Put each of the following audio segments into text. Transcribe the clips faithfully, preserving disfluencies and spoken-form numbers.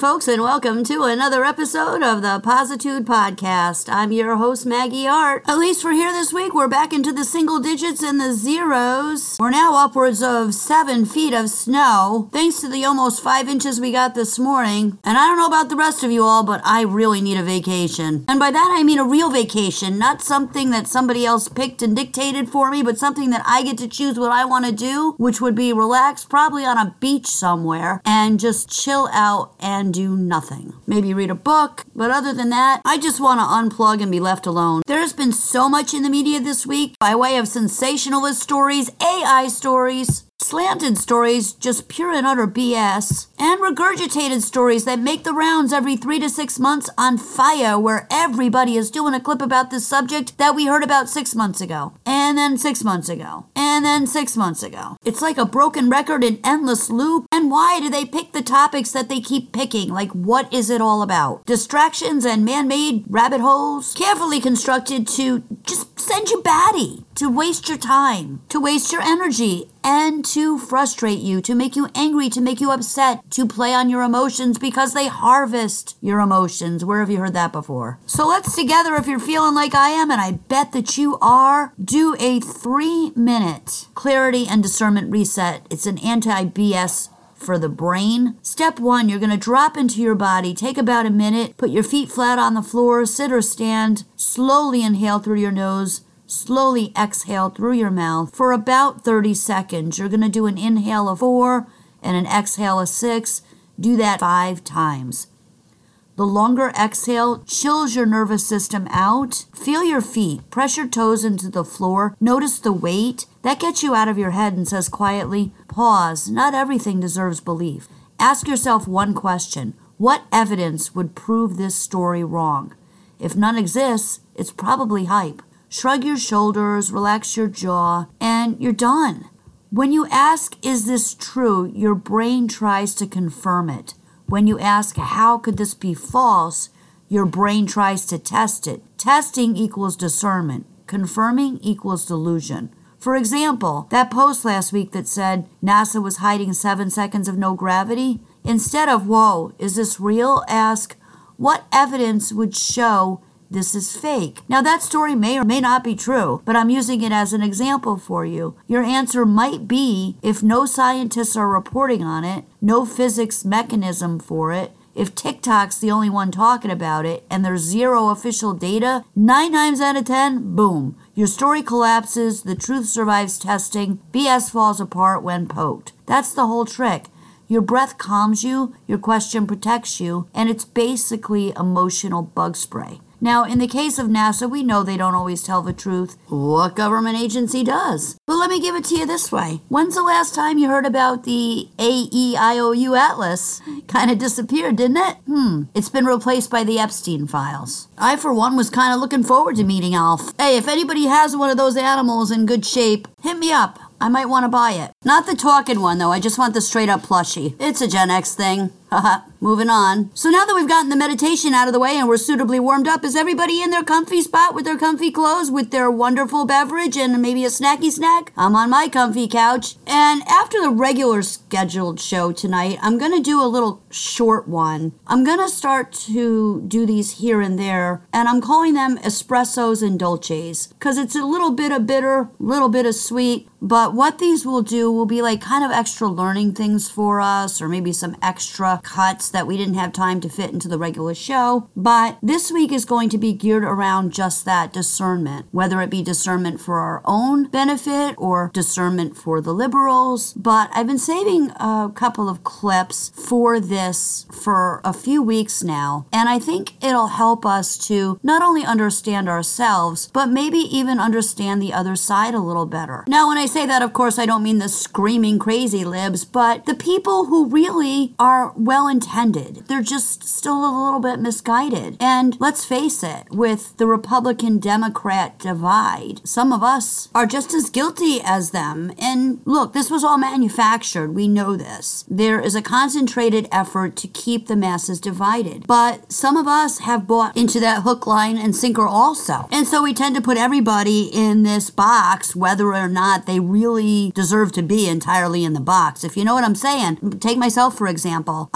folks, and welcome to another episode of the Positude Podcast. I'm your host, Maggie Hart. At least for here this week, we're back into the single digits and the zeros. We're now upwards of seven feet of snow, thanks to the almost five inches we got this morning. And I don't know about the rest of you all, but I really need a vacation. And by that, I mean a real vacation, not something that somebody else picked and dictated for me, but something that I get to choose what I want to do, which would be relax, probably on a beach somewhere, and just chill out and do nothing. Maybe read a book, but other than that, I just want to unplug and be left alone. There's been so much in the media this week by way of sensationalist stories, A I stories, slanted stories, just pure and utter B S, and regurgitated stories that make the rounds every three to six months on fire, where everybody is doing a clip about this subject that we heard about six months ago, and then six months ago, and then six months ago. It's like a broken record in endless loop. And why do they pick the topics that they keep picking? Like, what is it all about? Distractions and man-made rabbit holes, carefully constructed to just send you batty, to waste your time, to waste your energy, and to frustrate you, to make you angry, to make you upset, to play on your emotions because they harvest your emotions. Where have you heard that before? So let's together, if you're feeling like I am, and I bet that you are, do a three-minute clarity and discernment reset. It's an anti-B S for the brain. Step one, you're going to drop into your body. Take about a minute. Put your feet flat on the floor. Sit or stand. Slowly inhale through your nose. Slowly exhale through your mouth for about thirty seconds. You're going to do an inhale of four and an exhale of six. Do that five times. The longer exhale chills your nervous system out. Feel your feet. Press your toes into the floor. Notice the weight. That gets you out of your head and says quietly, pause. Not everything deserves belief. Ask yourself one question. What evidence would prove this story wrong? If none exists, it's probably hype. Shrug your shoulders, relax your jaw, and you're done. When you ask, is this true, your brain tries to confirm it. When you ask, how could this be false, your brain tries to test it. Testing equals discernment. Confirming equals delusion. For example, that post last week that said NASA was hiding seven seconds of no gravity, instead of, whoa, is this real? Ask, what evidence would show this is fake? Now, that story may or may not be true, but I'm using it as an example for you. Your answer might be, if no scientists are reporting on it, no physics mechanism for it, if TikTok's the only one talking about it, and there's zero official data, nine times out of ten, boom. Your story collapses, the truth survives testing, B S falls apart when poked. That's the whole trick. Your breath calms you, your question protects you, and it's basically emotional bug spray. Now, in the case of NASA, we know they don't always tell the truth. What government agency does? But let me give it to you this way. When's the last time you heard about the A E I O U Atlas? Kind of disappeared, didn't it? Hmm. It's been replaced by the Epstein files. I, for one, was kind of looking forward to meeting Alf. Hey, if anybody has one of those animals in good shape, hit me up. I might want to buy it. Not the talking one, though. I just want the straight-up plushie. It's a Gen X thing. Haha. Moving on. So now that we've gotten the meditation out of the way and we're suitably warmed up, is everybody in their comfy spot with their comfy clothes, with their wonderful beverage and maybe a snacky snack? I'm on my comfy couch. And after the regular scheduled show tonight, I'm going to do a little short one. I'm going to start to do these here and there, and I'm calling them espressos and dolces, because it's a little bit of bitter, a little bit of sweet. But what these will do will be like kind of extra learning things for us, or maybe some extra cuts that we didn't have time to fit into the regular show. But this week is going to be geared around just that, discernment, whether it be discernment for our own benefit or discernment for the liberals. But I've been saving a couple of clips for this for a few weeks now, and I think it'll help us to not only understand ourselves, but maybe even understand the other side a little better. Now, when I say that, of course, I don't mean the screaming crazy libs, but the people who really are well-intended. They're just still a little bit misguided. And let's face it, with the Republican-Democrat divide, some of us are just as guilty as them. And look, this was all manufactured. We know this. There is a concentrated effort to keep the masses divided. But some of us have bought into that hook, line, and sinker also. And so we tend to put everybody in this box, whether or not they really deserve to be entirely in the box. If you know what I'm saying. Take myself, for example.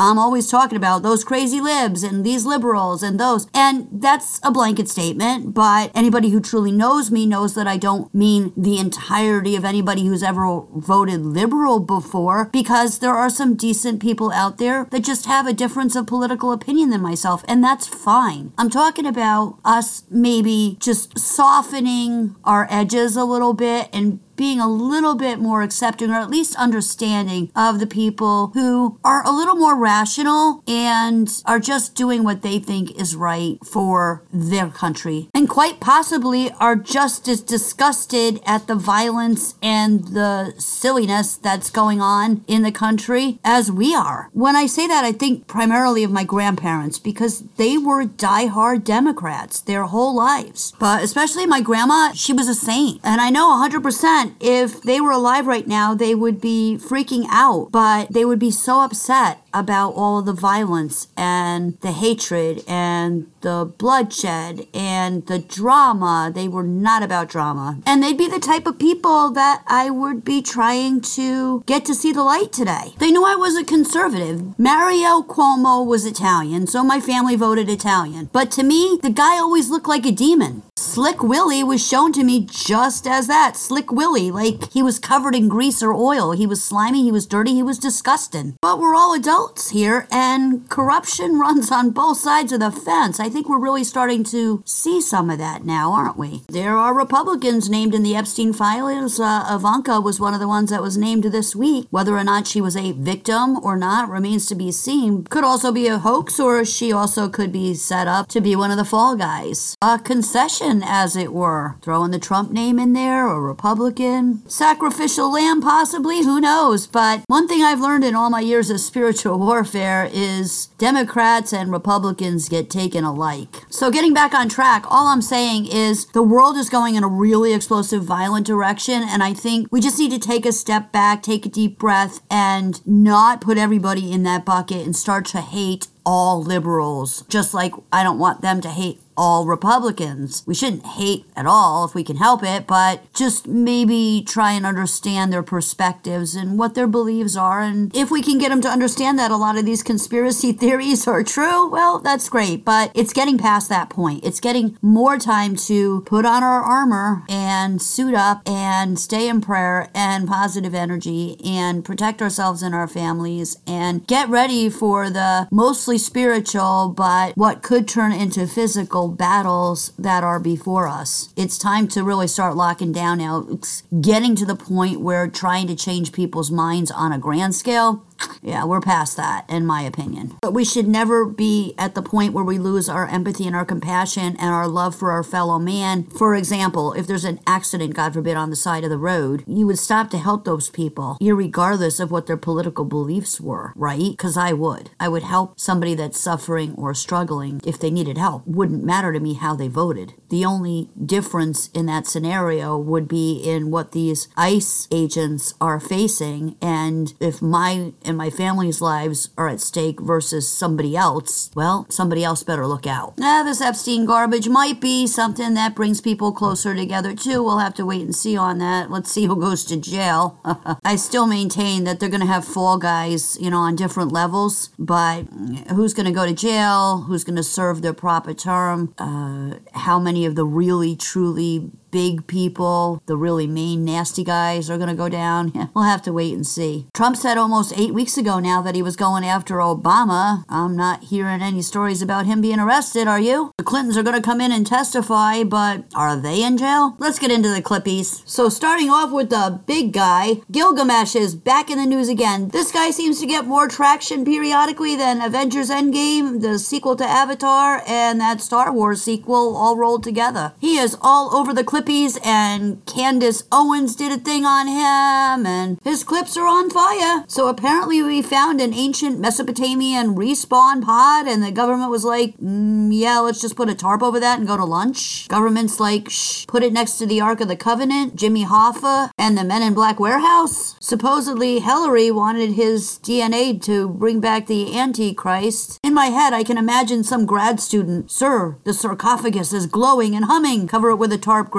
I'm always talking about those crazy libs and these liberals and those. And that's a blanket statement, but anybody who truly knows me knows that I don't mean the entirety of anybody who's ever voted liberal before, because there are some decent people out there that just have a difference of political opinion than myself, and that's fine. I'm talking about us maybe just softening our edges a little bit and being a little bit more accepting, or at least understanding, of the people who are a little more rational and are just doing what they think is right for their country, and quite possibly are just as disgusted at the violence and the silliness that's going on in the country as we are. When I say that, I think primarily of my grandparents, because they were diehard Democrats their whole lives. But especially my grandma, she was a saint. And I know one hundred percent if they were alive right now, they would be freaking out, but they would be so upset about all of the violence and the hatred and the bloodshed and the drama. They were not about drama. And they'd be the type of people that I would be trying to get to see the light today. They knew I was a conservative. Mario Cuomo was Italian, so my family voted Italian. But to me, the guy always looked like a demon. Slick Willie was shown to me just as that. Slick Willie, like he was covered in grease or oil. He was slimy, he was dirty, he was disgusting. But we're all adults here, and corruption runs on both sides of the fence. I think we're really starting to see some of that now, aren't we? There are Republicans named in the Epstein files. Uh, Ivanka was one of the ones that was named this week. Whether or not she was a victim or not remains to be seen. Could also be a hoax, or she also could be set up to be one of the fall guys. A concession, as it were. Throwing the Trump name in there, or Republican. Sacrificial lamb, possibly, who knows? But one thing I've learned in all my years of spiritual warfare is Democrats and Republicans get taken alike. So getting back on track, all I'm saying is the world is going in a really explosive, violent direction, and I think we just need to take a step back, take a deep breath, and not put everybody in that bucket and start to hate all liberals, just like I don't want them to hate all Republicans. We shouldn't hate at all if we can help it, but just maybe try and understand their perspectives and what their beliefs are. And if we can get them to understand that a lot of these conspiracy theories are true, well, that's great. But it's getting past that point. It's getting more time to put on our armor and suit up and stay in prayer and positive energy and protect ourselves and our families and get ready for the mostly spiritual, but what could turn into physical battles that are before us. It's time to really start locking down now. It's getting to the point where trying to change people's minds on a grand scale, yeah, we're past that, in my opinion. But we should never be at the point where we lose our empathy and our compassion and our love for our fellow man. For example, if there's an accident, God forbid, on the side of the road, you would stop to help those people, irregardless of what their political beliefs were, right? Because I would. I would help somebody that's suffering or struggling if they needed help. Wouldn't matter to me how they voted. The only difference in that scenario would be in what these ICE agents are facing, and if my and my family's lives are at stake versus somebody else, well, somebody else better look out. Now, this Epstein garbage might be something that brings people closer together too. We'll have to wait and see on that. Let's see who goes to jail. I still maintain that they're going to have fall guys, you know, on different levels, but who's going to go to jail? Who's going to serve their proper term? Uh, how many of the really, truly big people, the really mean, nasty guys are going to go down? Yeah, we'll have to wait and see. Trump said almost eight weeks ago now that he was going after Obama. I'm not hearing any stories about him being arrested, are you? The Clintons are going to come in and testify, but are they in jail? Let's get into the clippies. So starting off with the big guy, Gilgamesh is back in the news again. This guy seems to get more traction periodically than Avengers Endgame, the sequel to Avatar, and that Star Wars sequel all rolled together. He is all over the clippies, and Candace Owens did a thing on him, and his clips are on fire. So apparently we found an ancient Mesopotamian respawn pod, and the government was like, mm, yeah, let's just put a tarp over that and go to lunch. Government's like, shh, put it next to the Ark of the Covenant, Jimmy Hoffa, and the Men in Black warehouse. Supposedly Hillary wanted his D N A to bring back the Antichrist. In my head, I can imagine some grad student, sir, the sarcophagus is glowing and humming. Cover it with a tarp, Greg.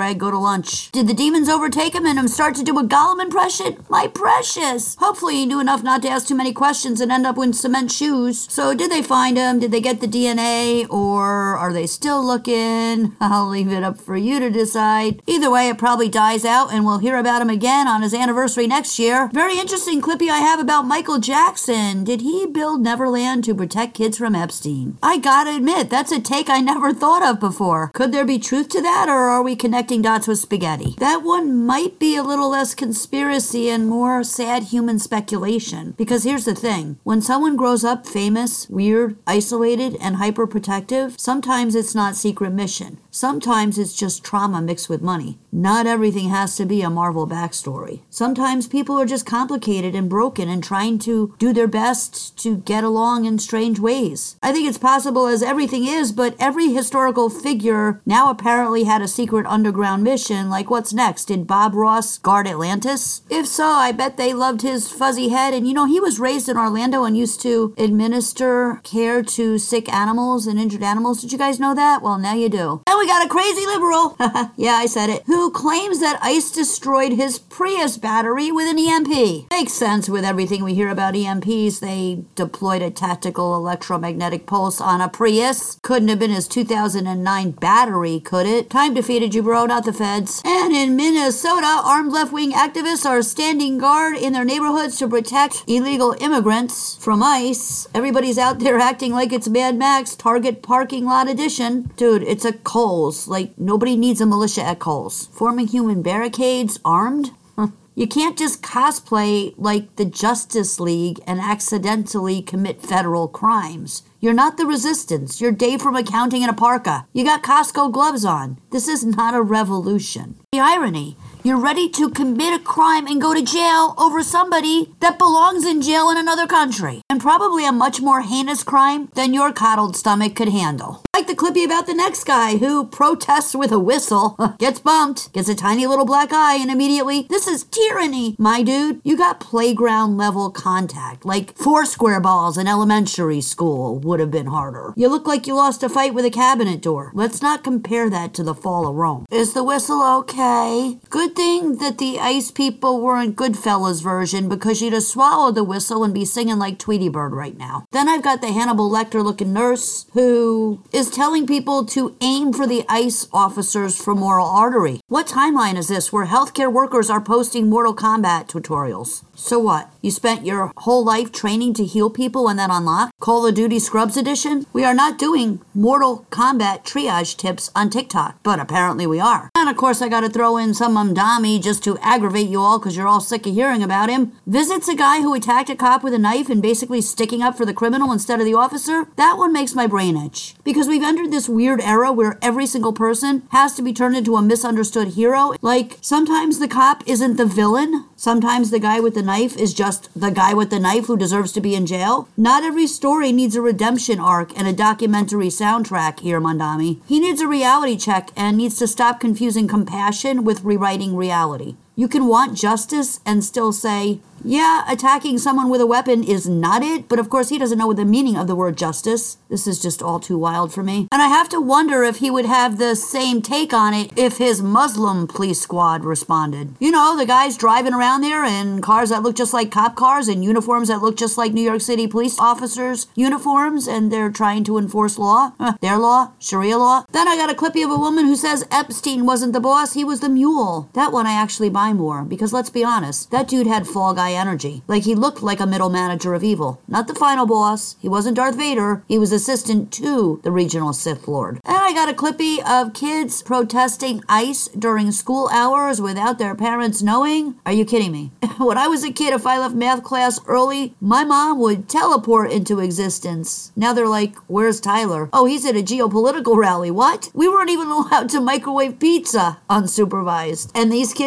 Greg. Go to lunch. Did the demons overtake him and him start to do a Gollum impression? My precious. Hopefully he knew enough not to ask too many questions and end up with cement shoes. So did they find him? Did they get the D N A? Or are they still looking? I'll leave it up for you to decide. Either way, it probably dies out and we'll hear about him again on his anniversary next year. Very interesting clippy I have about Michael Jackson. Did he build Neverland to protect kids from Epstein? I gotta admit, that's a take I never thought of before. Could there be truth to that, or are we connecting dots with spaghetti? That one might be a little less conspiracy and more sad human speculation. Because here's the thing. When someone grows up famous, weird, isolated, and hyperprotective, sometimes it's not secret mission. Sometimes it's just trauma mixed with money. Not everything has to be a Marvel backstory. Sometimes people are just complicated and broken and trying to do their best to get along in strange ways. I think it's possible as everything is, but every historical figure now apparently had a secret underground mission. Like, what's next? Did Bob Ross guard Atlantis? If so, I bet they loved his fuzzy head. And you know, he was raised in Orlando and used to administer care to sick animals and injured animals. Did you guys know that? Well, now you do. And we got a crazy liberal. Yeah, I said it. Who claims that ICE destroyed his Prius battery with an E M P. Makes sense with everything we hear about E M Ps. They deployed a tactical electromagnetic pulse on a Prius. Couldn't have been his two thousand nine battery, could it? Time defeated you, bro, not the feds. And in Minnesota, armed left-wing activists are standing guard in their neighborhoods to protect illegal immigrants from ICE. Everybody's out there acting like it's Mad Max Target parking lot edition. Dude, it's a Kohl's. Like, nobody needs a militia at Kohl's. Forming human barricades, armed? You can't just cosplay like the Justice League and accidentally commit federal crimes. You're not the resistance. You're Dave from accounting in a parka. You got Costco gloves on. This is not a revolution. The irony. You're ready to commit a crime and go to jail over somebody that belongs in jail in another country. And probably a much more heinous crime than your coddled stomach could handle. Like the clippy about the next guy who protests with a whistle, gets bumped, gets a tiny little black eye, and immediately, this is tyranny. My dude, you got playground level contact. Like four square balls in elementary school would have been harder. You look like you lost a fight with a cabinet door. Let's not compare that to the fall of Rome. Is the whistle okay? Good thing that the ICE people weren't Goodfellas version, because you'd have swallowed the whistle and be singing like Tweety Bird right now. Then I've got the Hannibal Lecter looking nurse who is telling people to aim for the ICE officers for Moral Artery. What timeline is this where healthcare workers are posting Mortal Kombat tutorials? So what? You spent your whole life training to heal people and then unlock? Call of Duty Scrubs edition? We are not doing Mortal Kombat triage tips on TikTok, but apparently we are. And of course I gotta throw in some Umdami just to aggravate you all because you're all sick of hearing about him. Visits a guy who attacked a cop with a knife and basically sticking up for the criminal instead of the officer. That one makes my brain itch. Because we've entered this weird era where every single person has to be turned into a misunderstood hero. Like, sometimes the cop isn't the villain. Sometimes the guy with the knife is just the guy with the knife who deserves to be in jail. Not every story needs a redemption arc and a documentary soundtrack here, Mandami. He needs a reality check and needs to stop confusing compassion with rewriting reality. You can want justice and still say, yeah, attacking someone with a weapon is not it, but of course he doesn't know the meaning of the word justice. This is just all too wild for me. And I have to wonder if he would have the same take on it if his Muslim police squad responded. You know, the guys driving around there in cars that look just like cop cars and uniforms that look just like New York City police officers' uniforms, and they're trying to enforce law. Huh, their law, Sharia law. Then I got a clippy of a woman who says Epstein wasn't the boss, he was the mule. That one I actually buy more, because let's be honest, that dude had Fall Guy energy. Like, he looked like a middle manager of evil. Not the final boss. He wasn't Darth Vader. He was assistant to the regional Sith Lord. And I got a clippy of kids protesting ICE during school hours without their parents knowing. Are you kidding me? When I was a kid, if I left math class early, my mom would teleport into existence. Now they're like, where's Tyler? Oh, he's at a geopolitical rally. What? We weren't even allowed to microwave pizza unsupervised. And these kids are negotiating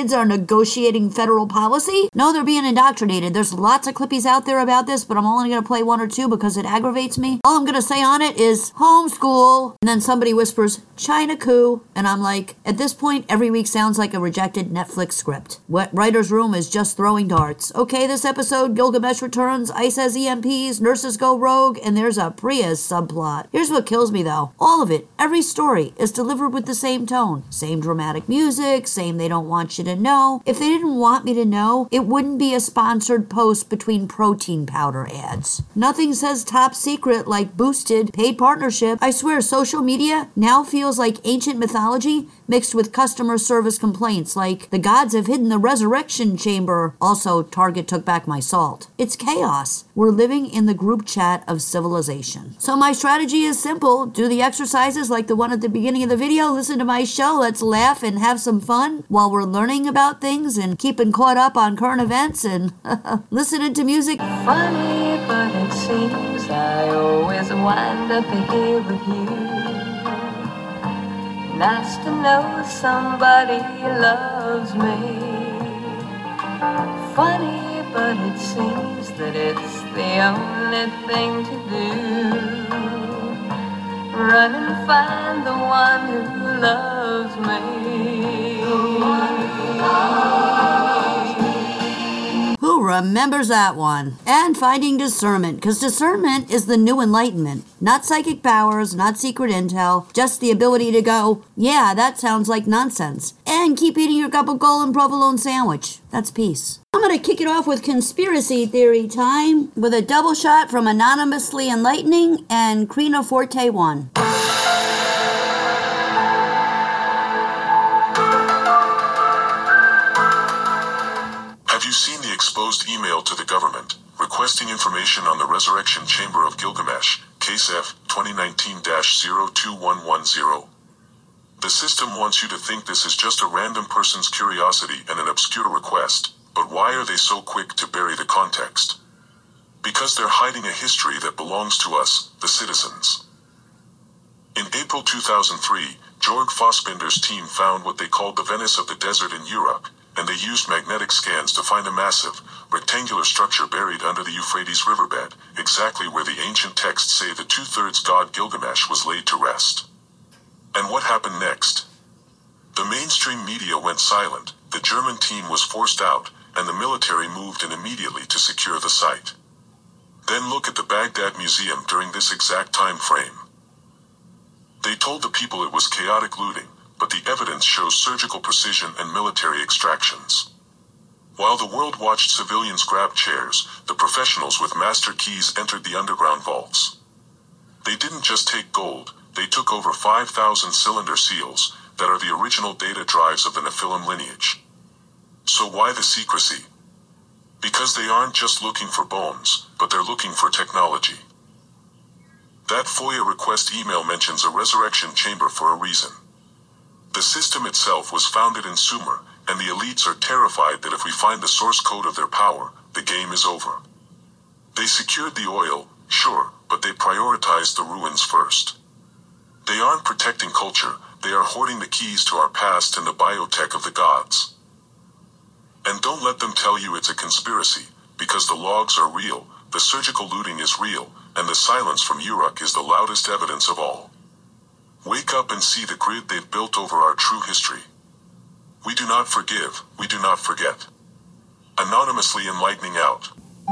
negotiating federal policy? No, they're being indoctrinated. There's lots of clippies out there about this, but I'm only going to play one or two because it aggravates me. All I'm going to say on it is homeschool. And then somebody whispers, China coup. And I'm like, at this point, every week sounds like a rejected Netflix script. What writer's room is just throwing darts. Okay, this episode, Gilgamesh returns, ICE has E M Ps, nurses go rogue, and there's a Prius subplot. Here's what kills me though. All of it, every story, is delivered with the same tone. Same dramatic music, same they don't want you to know. If they didn't want me to know, it wouldn't be a sponsored post between protein powder ads. Nothing says top secret like boosted paid partnership. I swear social media now feels like ancient mythology mixed with customer service complaints like the gods have hidden the resurrection chamber. Also, Target took back my salt. It's chaos. We're living in the group chat of civilization. So my strategy is simple. Do the exercises like the one at the beginning of the video. Listen to my show. Let's laugh and have some fun while we're learning about things and keeping caught up on current events and listening to music. Funny, but it seems I always wind up here with you. Nice to know somebody loves me. Funny, but it seems that it's the only thing to do. Run and find the one who loves me. Who remembers that one? And finding discernment, because discernment is the new enlightenment. Not psychic powers, not secret intel, just the ability to go, yeah, that sounds like nonsense. And keep eating your gabagool and provolone sandwich. That's peace. I'm going to kick it off with conspiracy theory time with a double shot from Anonymously Enlightening and Crina Forte one. Have you seen the exposed email to the government requesting information on the Resurrection Chamber of Gilgamesh, Case F twenty nineteen dash zero two one one zero? The system wants you to think this is just a random person's curiosity and an obscure request, but why are they so quick to bury the context? Because they're hiding a history that belongs to us, the citizens. In April two thousand three, Georg Fassbinder's team found what they called the Venice of the desert in Europe, and they used magnetic scans to find a massive, rectangular structure buried under the Euphrates riverbed, exactly where the ancient texts say the two-thirds god Gilgamesh was laid to rest. And what happened next? The mainstream media went silent, the German team was forced out, and the military moved in immediately to secure the site. Then look at the Baghdad Museum during this exact time frame. They told the people it was chaotic looting, but the evidence shows surgical precision and military extractions. While the world watched civilians grab chairs, the professionals with master keys entered the underground vaults. They didn't just take gold, they took over five thousand cylinder seals that are the original data drives of the Nephilim lineage. So why the secrecy? Because they aren't just looking for bones, but they're looking for technology. That FOIA request email mentions a resurrection chamber for a reason. The system itself was founded in Sumer, and the elites are terrified that if we find the source code of their power, the game is over. They secured the oil, sure, but they prioritized the ruins first. They aren't protecting culture, they are hoarding the keys to our past and the biotech of the gods. And don't let them tell you it's a conspiracy, because the logs are real, the surgical looting is real, and the silence from Uruk is the loudest evidence of all. Wake up and see the grid they've built over our true history. We do not forgive, we do not forget. Anonymously Enlightening out.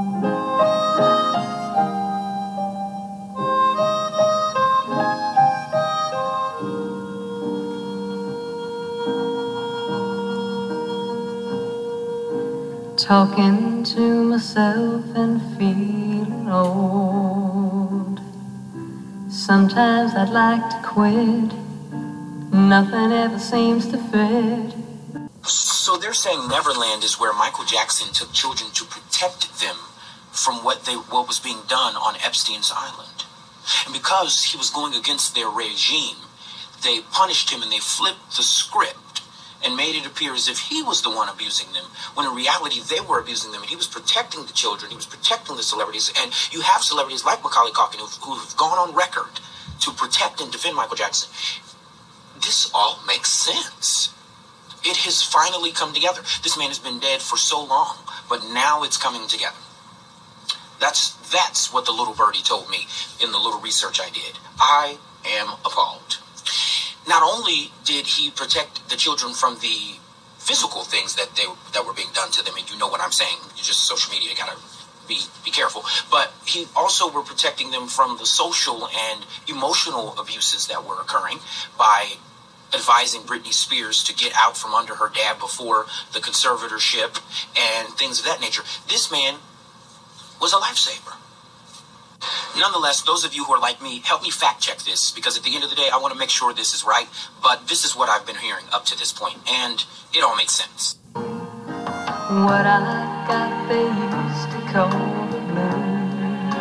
Talking to myself and feeling old. Sometimes I'd like to quit. Nothing ever seems to fit. So they're saying Neverland is where Michael Jackson took children to protect them from what they what was being done on Epstein's Island. And because he was going against their regime, they punished him and they flipped the script and made it appear as if he was the one abusing them, when in reality they were abusing them, and he was protecting the children, he was protecting the celebrities. And you have celebrities like Macaulay Culkin who've, who've gone on record to protect and defend Michael Jackson. This all makes sense. It has finally come together. This man has been dead for so long, but now it's coming together. That's that's what the little birdie told me in the little research I did. I am appalled. Not only did he protect the children from the physical things that they that were being done to them, and you know what I'm saying, you just social media, gotta be be careful, but he also were protecting them from the social and emotional abuses that were occurring by advising Britney Spears to get out from under her dad before the conservatorship and things of that nature. This man was a lifesaver. Nonetheless, those of you who are like me, help me fact check this, because at the end of the day, I want to make sure this is right, but this is what I've been hearing up to this point, and it all makes sense. What I got they used to call the blues.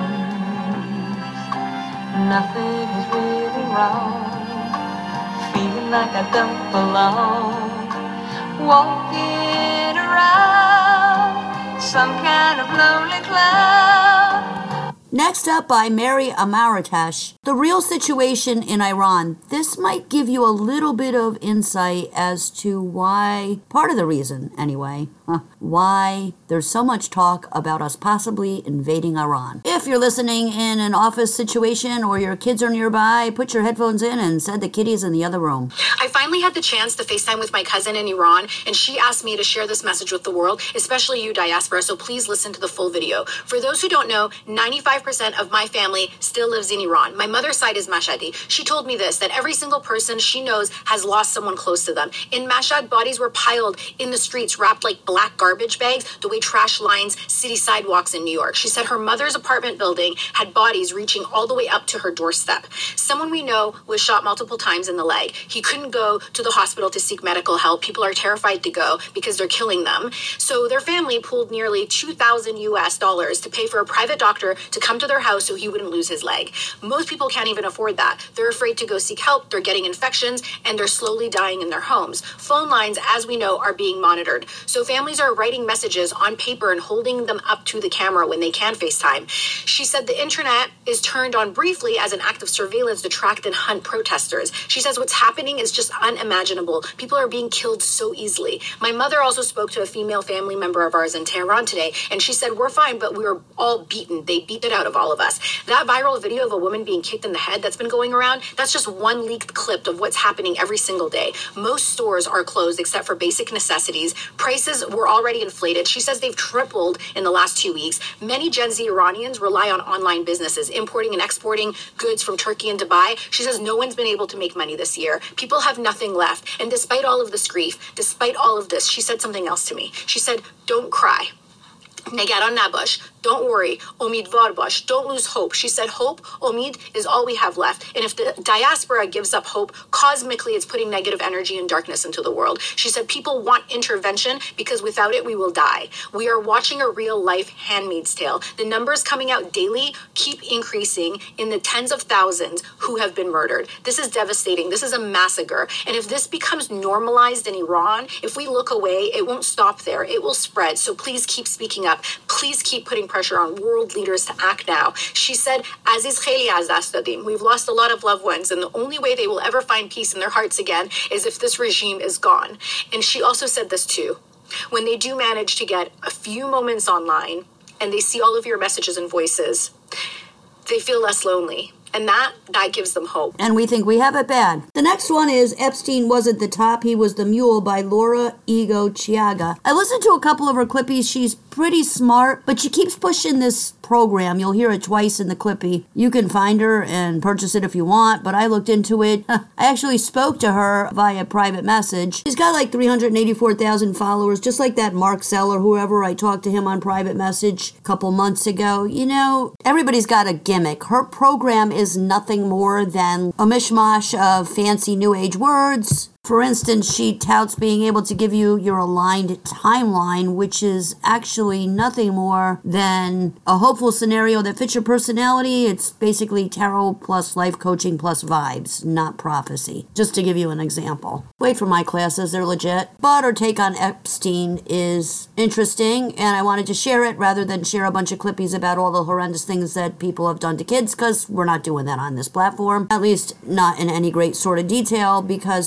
Nothing is really wrong. Feeling like I don't belong. Walking around some kind of lonely cloud. Next up by Mary Amaratash, The Real Situation in Iran. This might give you a little bit of insight as to why, part of the reason anyway, huh, why there's so much talk about us possibly invading Iran. If you're listening in an office situation or your kids are nearby, put your headphones in and send the kiddies in the other room. I finally had the chance to FaceTime with my cousin in Iran, and she asked me to share this message with the world, especially you, diaspora, so please listen to the full video. For those who don't know, ninety-five percent of my family still lives in Iran. My mother's side is Mashhadi. She told me this, that every single person she knows has lost someone close to them. In Mashhad, bodies were piled in the streets, wrapped like black garbage bags, the way trash lines city sidewalks in New York. She said her mother's apartment building had bodies reaching all the way up to her doorstep. Someone we know was shot multiple times in the leg. He couldn't go to the hospital to seek medical help. People are terrified to go because they're killing them. So their family pooled nearly two thousand U S dollars to pay for a private doctor to come to their house so he wouldn't lose his leg. Most people can't even afford that. They're afraid to go seek help, they're getting infections, and they're slowly dying in their homes. Phone lines, as we know, are being monitored. So families are writing messages on paper and holding them up to the camera when they can FaceTime. She said the internet is turned on briefly as an act of surveillance to track and hunt protesters. She says what's happening is just unimaginable. People are being killed so easily. My mother also spoke to a female family member of ours in Tehran today, and she said, we're fine, but we were all beaten. They beat it out of all of us. That viral video of a woman being kicked in the head that's been going around, that's just one leaked clip of what's happening every single day. Most stores are closed except for basic necessities. Prices were already inflated. She says they've tripled in the last two weeks. Many Gen Z Iranians rely on online businesses, importing and exporting goods from Turkey and Dubai. She says no one's been able to make money this year. People have nothing left. And despite all of this grief, despite all of this, she said something else to me. She said, don't cry. Negaran nabash. Don't worry. Omidvar bash. Don't lose hope. She said hope, omid, is all we have left. And if the diaspora gives up hope, cosmically it's putting negative energy and darkness into the world. She said people want intervention because without it we will die. We are watching a real life Handmaid's Tale. The numbers coming out daily keep increasing in the tens of thousands who have been murdered. This is devastating. This is a massacre. And if this becomes normalized in Iran, if we look away, it won't stop there. It will spread. So please keep speaking up. Please keep putting pressure on world leaders to act now. She said, Aziz kheli az dast dadim. We've lost a lot of loved ones, and the only way they will ever find peace in their hearts again is if this regime is gone. And she also said this too. When they do manage to get a few moments online and they see all of your messages and voices, they feel less lonely. And that, that gives them hope. And we think we have it bad. The next one is Epstein Wasn't the Top, He Was the Mule by Laura Ego Chiaga. I listened to a couple of her clippies. She's pretty smart, but she keeps pushing this program. You'll hear it twice in the clippy. You can find her and purchase it if you want, but I looked into it. I actually spoke to her via private message. She's got like three hundred eighty-four thousand followers, just like that Mark Zeller, whoever. I talked to him on private message a couple months ago. You know, everybody's got a gimmick. Her program is nothing more than a mishmash of fancy new age words. For instance, she touts being able to give you your aligned timeline, which is actually nothing more than a hopeful scenario that fits your personality. It's basically tarot plus life coaching plus vibes, not prophecy. Just to give you an example. Wait for my classes, they're legit. But her take on Epstein is interesting, and I wanted to share it rather than share a bunch of clippies about all the horrendous things that people have done to kids, because we're not doing that on this platform. At least not in any great sort of detail, because I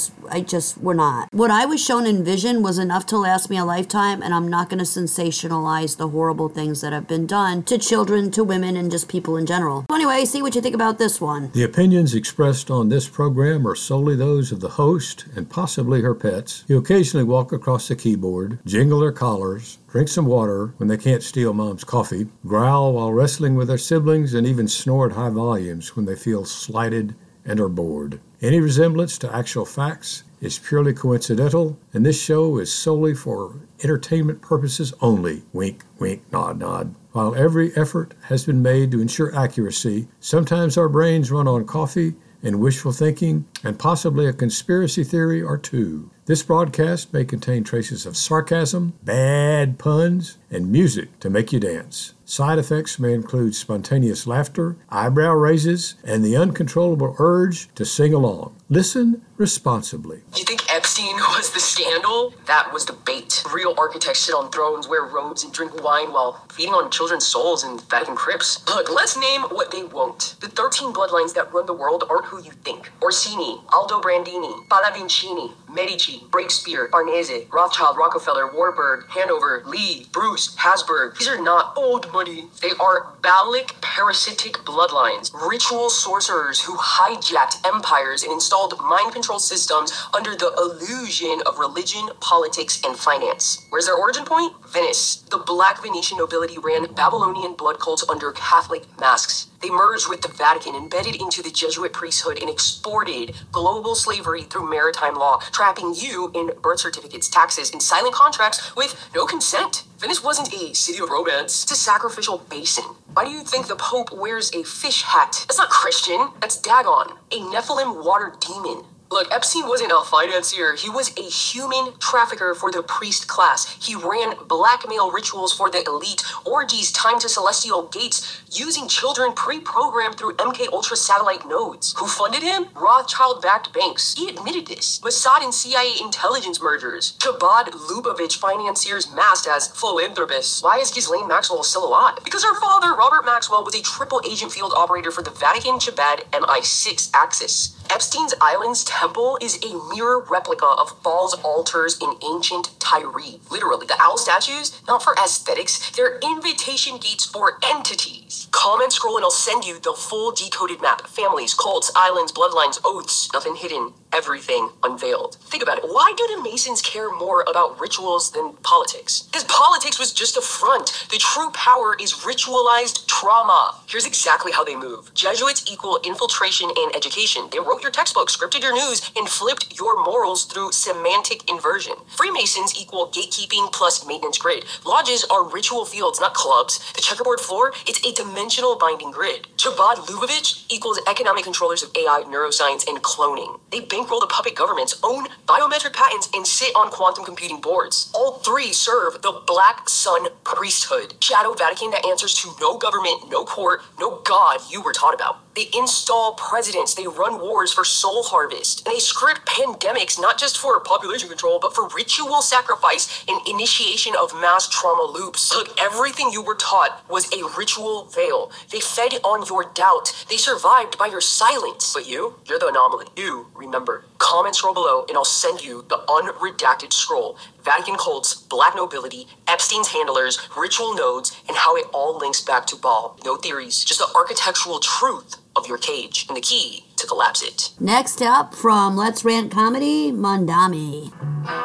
just were not. What I was shown in Vision was enough to last me a lifetime, and I'm not going to sensationalize the horrible things that have been done to children, to women, and just people in general. So anyway, see what you think about this one. The opinions expressed on this program are solely those of the host and possibly her pets, who occasionally walk across the keyboard, jingle their collars, drink some water when they can't steal mom's coffee, growl while wrestling with their siblings, and even snore at high volumes when they feel slighted and are bored. Any resemblance to actual facts is purely coincidental, and this show is solely for entertainment purposes only. Wink, wink, nod, nod. While every effort has been made to ensure accuracy, sometimes our brains run on coffee and wishful thinking, and possibly a conspiracy theory or two. This broadcast may contain traces of sarcasm, bad puns, and music to make you dance. Side effects may include spontaneous laughter, eyebrow raises, and the uncontrollable urge to sing along. Listen responsibly. You think Epstein was the scandal? That was the bait. Real architects sit on thrones, wear robes, and drink wine while feeding on children's souls in Vatican crypts. Look, let's name what they won't. The thirteen bloodlines that run the world aren't who you think. Orsini, Aldo Brandini, Pallavincini, Medici, Breakspear, Farnese, Rothschild, Rockefeller, Warburg, Hanover, Lee, Bruce, Habsburg. These are not old money. They are Baalic parasitic bloodlines, ritual sorcerers who hijacked empires and installed mind control systems under the illusion of religion, politics, and finance. Where's their origin point? Venice. The Black Venetian nobility ran Babylonian blood cults under Catholic masks. They merged with the Vatican, embedded into the Jesuit priesthood, and exported global slavery through maritime law, trapping you in birth certificates, taxes, and silent contracts with no consent. Venice wasn't a city of romance. It's a sacrificial basin. Why do you think the Pope wears a fish hat? That's not Christian. That's Dagon, a Nephilim water demon. Look, Epstein wasn't a financier. He was a human trafficker for the priest class. He ran blackmail rituals for the elite, orgies timed to celestial gates, using children pre-programmed through M K Ultra satellite nodes. Who funded him? Rothschild-backed banks. He admitted this. Mossad and C I A intelligence mergers. Chabad Lubavitch financiers masked as philanthropists. Why is Ghislaine Maxwell still alive? Because her father, Robert Maxwell, was a triple agent field operator for the Vatican, Chabad, M I six axis. Epstein's Island's temple is a mirror replica of Baal's altars in ancient Tyre. Literally, the owl statues, not for aesthetics, they're invitation gates for entities. Comment, scroll, and I'll send you the full decoded map. Families, cults, islands, bloodlines, oaths, nothing hidden, everything unveiled. Think about it. Why do the Masons care more about rituals than politics? Because politics was just a front. The true power is ritualized trauma. Here's exactly how they move. Jesuits equal infiltration and education. They wrote your textbook, scripted your news, and flipped your morals through semantic inversion. Freemasons equal gatekeeping plus maintenance grid. Lodges are ritual fields, not clubs. The checkerboard floor, it's a dimensional binding grid. Chabad Lubavitch equals economic controllers of A I, neuroscience, and cloning. They bankroll the puppet governments, own biometric patents, and sit on quantum computing boards. All three serve the Black Sun priesthood. Shadow Vatican that answers to no government, no court, no God you were taught about. They install presidents, they run wars for soul harvest, and they script pandemics not just for population control, but for ritual sacrifice and initiation of mass trauma loops. Look, everything you were taught was a ritual veil. They fed on your doubt. They survived by your silence. But you, you're the anomaly. You, remember. Comment, scroll below, and I'll send you the unredacted scroll. Vatican cults, black nobility, Epstein's handlers, ritual nodes, and how it all links back to Baal. No theories, just the architectural truth of your cage and the key to collapse it. Next up from Let's Rant Comedy, Mondami.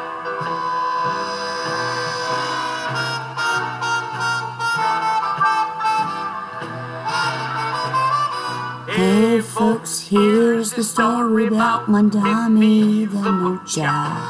Hey folks, here's the story about Mondami the Moocher.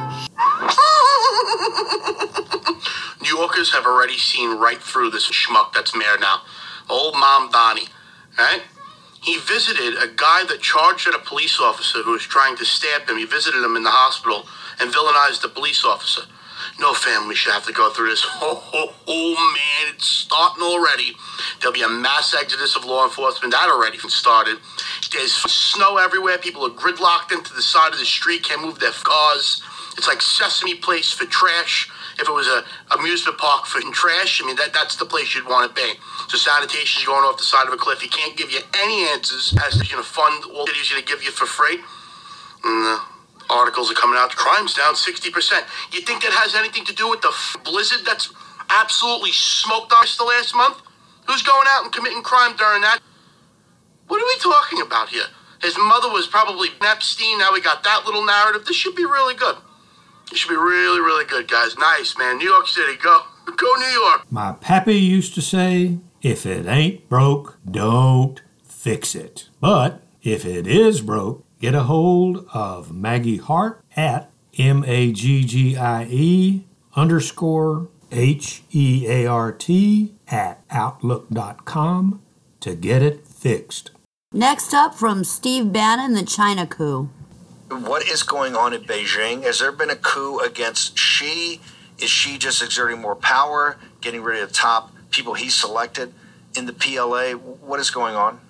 New Yorkers have already seen right through this schmuck that's mayor now. Old Mom Donnie, right? He visited a guy that charged at a police officer who was trying to stab him. He visited him in the hospital and villainized the police officer. No family should have to go through this. Oh, oh, oh, man, it's starting already. There'll be a mass exodus of law enforcement. That already started. There's snow everywhere. People are gridlocked into the side of the street, can't move their cars. It's like Sesame Place for trash. If it was a amusement park for trash, I mean, that that's the place you'd want to be. So sanitation's going off the side of a cliff. He can't give you any answers as to, you know, fund all that he's going to give you for free. And, uh, articles are coming out. Crime's down sixty percent. You think that has anything to do with the f- blizzard that's absolutely smoked us the last month? Who's going out and committing crime during that? What are we talking about here? His mother was probably Epstein. Now we got that little narrative. This should be really good. This should be really, really good, guys. Nice, man. New York City, go. Go New York. My pappy used to say, if it ain't broke, don't fix it. But if it is broke, get a hold of Maggie Hart at M A G G I E underscore H E A R T at outlook dot com to get it fixed. Next up from Steve Bannon, the China coup. What is going on in Beijing? Has there been a coup against Xi? Is Xi just exerting more power, getting rid of the top people he selected in the P L A? What is going on?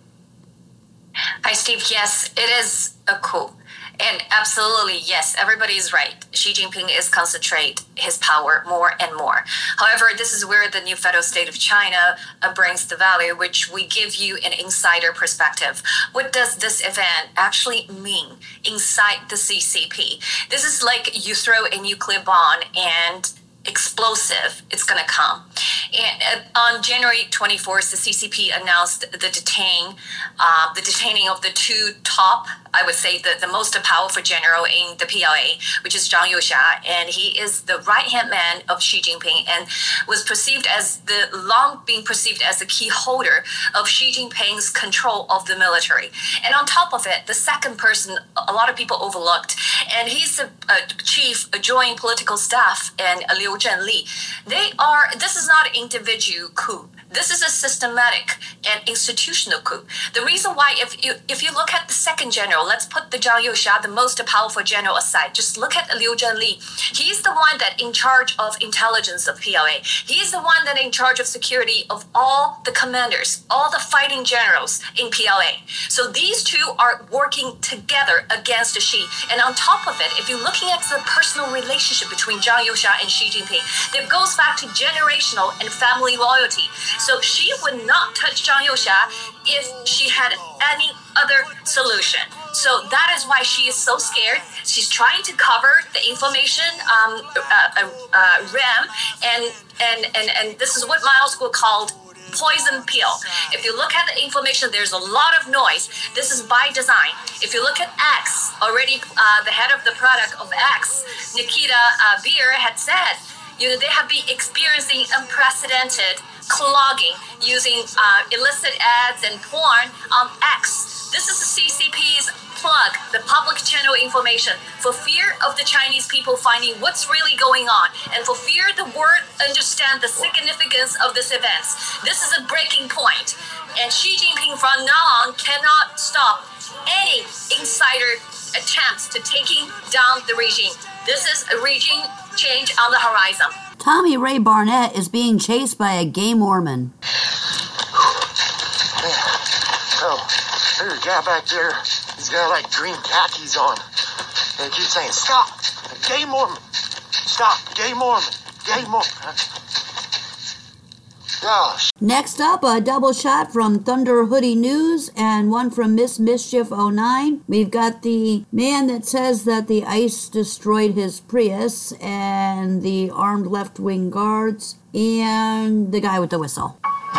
Hi, Steve. Yes, it is a coup. And absolutely, yes, everybody is right. Xi Jinping is concentrate his power more and more. However, this is where the new federal state of China uh, brings the value, which we give you an insider perspective. What does this event actually mean inside the C C P? This is like you throw a nuclear bomb and explosive, it's going to come. And uh, on January twenty-fourth, the C C P announced the detain, uh, the detaining of the two top, I would say the, the most powerful general in the P L A, which is Zhang Youxia, and he is the right-hand man of Xi Jinping and was perceived as the, long being perceived as the key holder of Xi Jinping's control of the military. And on top of it, the second person a lot of people overlooked, and he's the uh, chief joint political staff, and Liu Zhenli. They are, this is not an individual coup. This is a systematic and institutional coup. The reason why, if you if you look at the second general, let's put the Zhang Youxia, the most powerful general, aside. Just look at Liu Zhenli. He's the one that in charge of intelligence of P L A. He's the one that in charge of security of all the commanders, all the fighting generals in P L A. So these two are working together against Xi. And on top of it, if you're looking at the personal relationship between Zhang Youxia and Xi Jinping, that goes back to generational and family loyalty. So Xi would not touch Zhang Youxia if she had any other solution. So that is why she is so scared. She's trying to cover the information um, uh, uh, uh, rim, and, and, and, and this is what Miles would call poison pill. If you look at the information, there's a lot of noise. This is by design. If you look at X, already uh, the head of the product of X, Nikita uh, Beer, had said, you know, they have been experiencing unprecedented clogging using uh, illicit ads and porn on X. This is the C C P's plug, the public channel information, for fear of the Chinese people finding what's really going on, and for fear the world understand the significance of this event. This is a breaking point, and Xi Jinping from now on cannot stop any insider attempts to taking down the regime. This is a regime change on the horizon. Tommy Ray Barnett is being chased by a gay Mormon. Oh, there's a guy back there. He's got like green khakis on. And he keeps saying, stop, gay Mormon. Stop, gay Mormon, gay Mormon. Gosh. Next up, a double shot from Thunder Hoodie News and one from Miss Mischief oh nine. We've got the man that says that the ice destroyed his Prius, and the armed left-wing guards, and the guy with the whistle.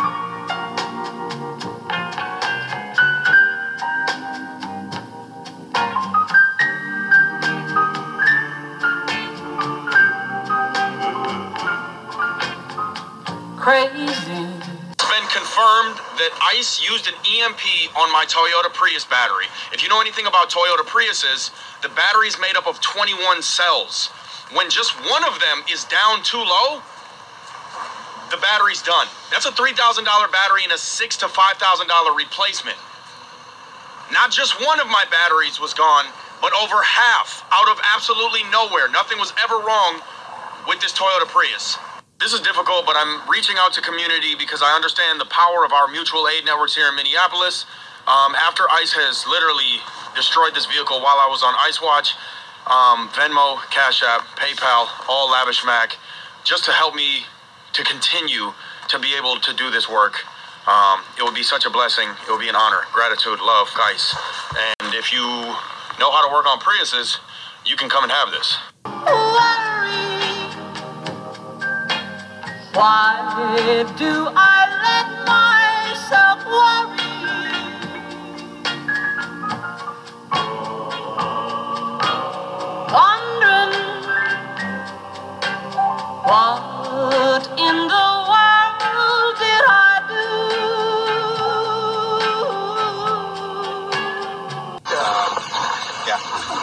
Crazy. It's been confirmed that ICE used an E M P on my Toyota Prius battery. If you know anything about Toyota Priuses, the battery is made up of twenty-one cells. When just one of them is down too low, the battery's done. That's a three thousand dollars battery and a six thousand to five thousand dollars replacement. Not just one of my batteries was gone, but over half out of absolutely nowhere. Nothing was ever wrong with this Toyota Prius. This is difficult, but I'm reaching out to community because I understand the power of our mutual aid networks here in Minneapolis. Um, after ICE has literally destroyed this vehicle while I was on ICE Watch, um, Venmo, Cash App, PayPal, all Lavish Mac, just to help me to continue to be able to do this work. Um, it would be such a blessing. It would be an honor. Gratitude, love, ICE. And if you know how to work on Priuses, You can come and have this. Worry. Why do I let myself worry? Wondering what in the world did I do? Uh, yeah.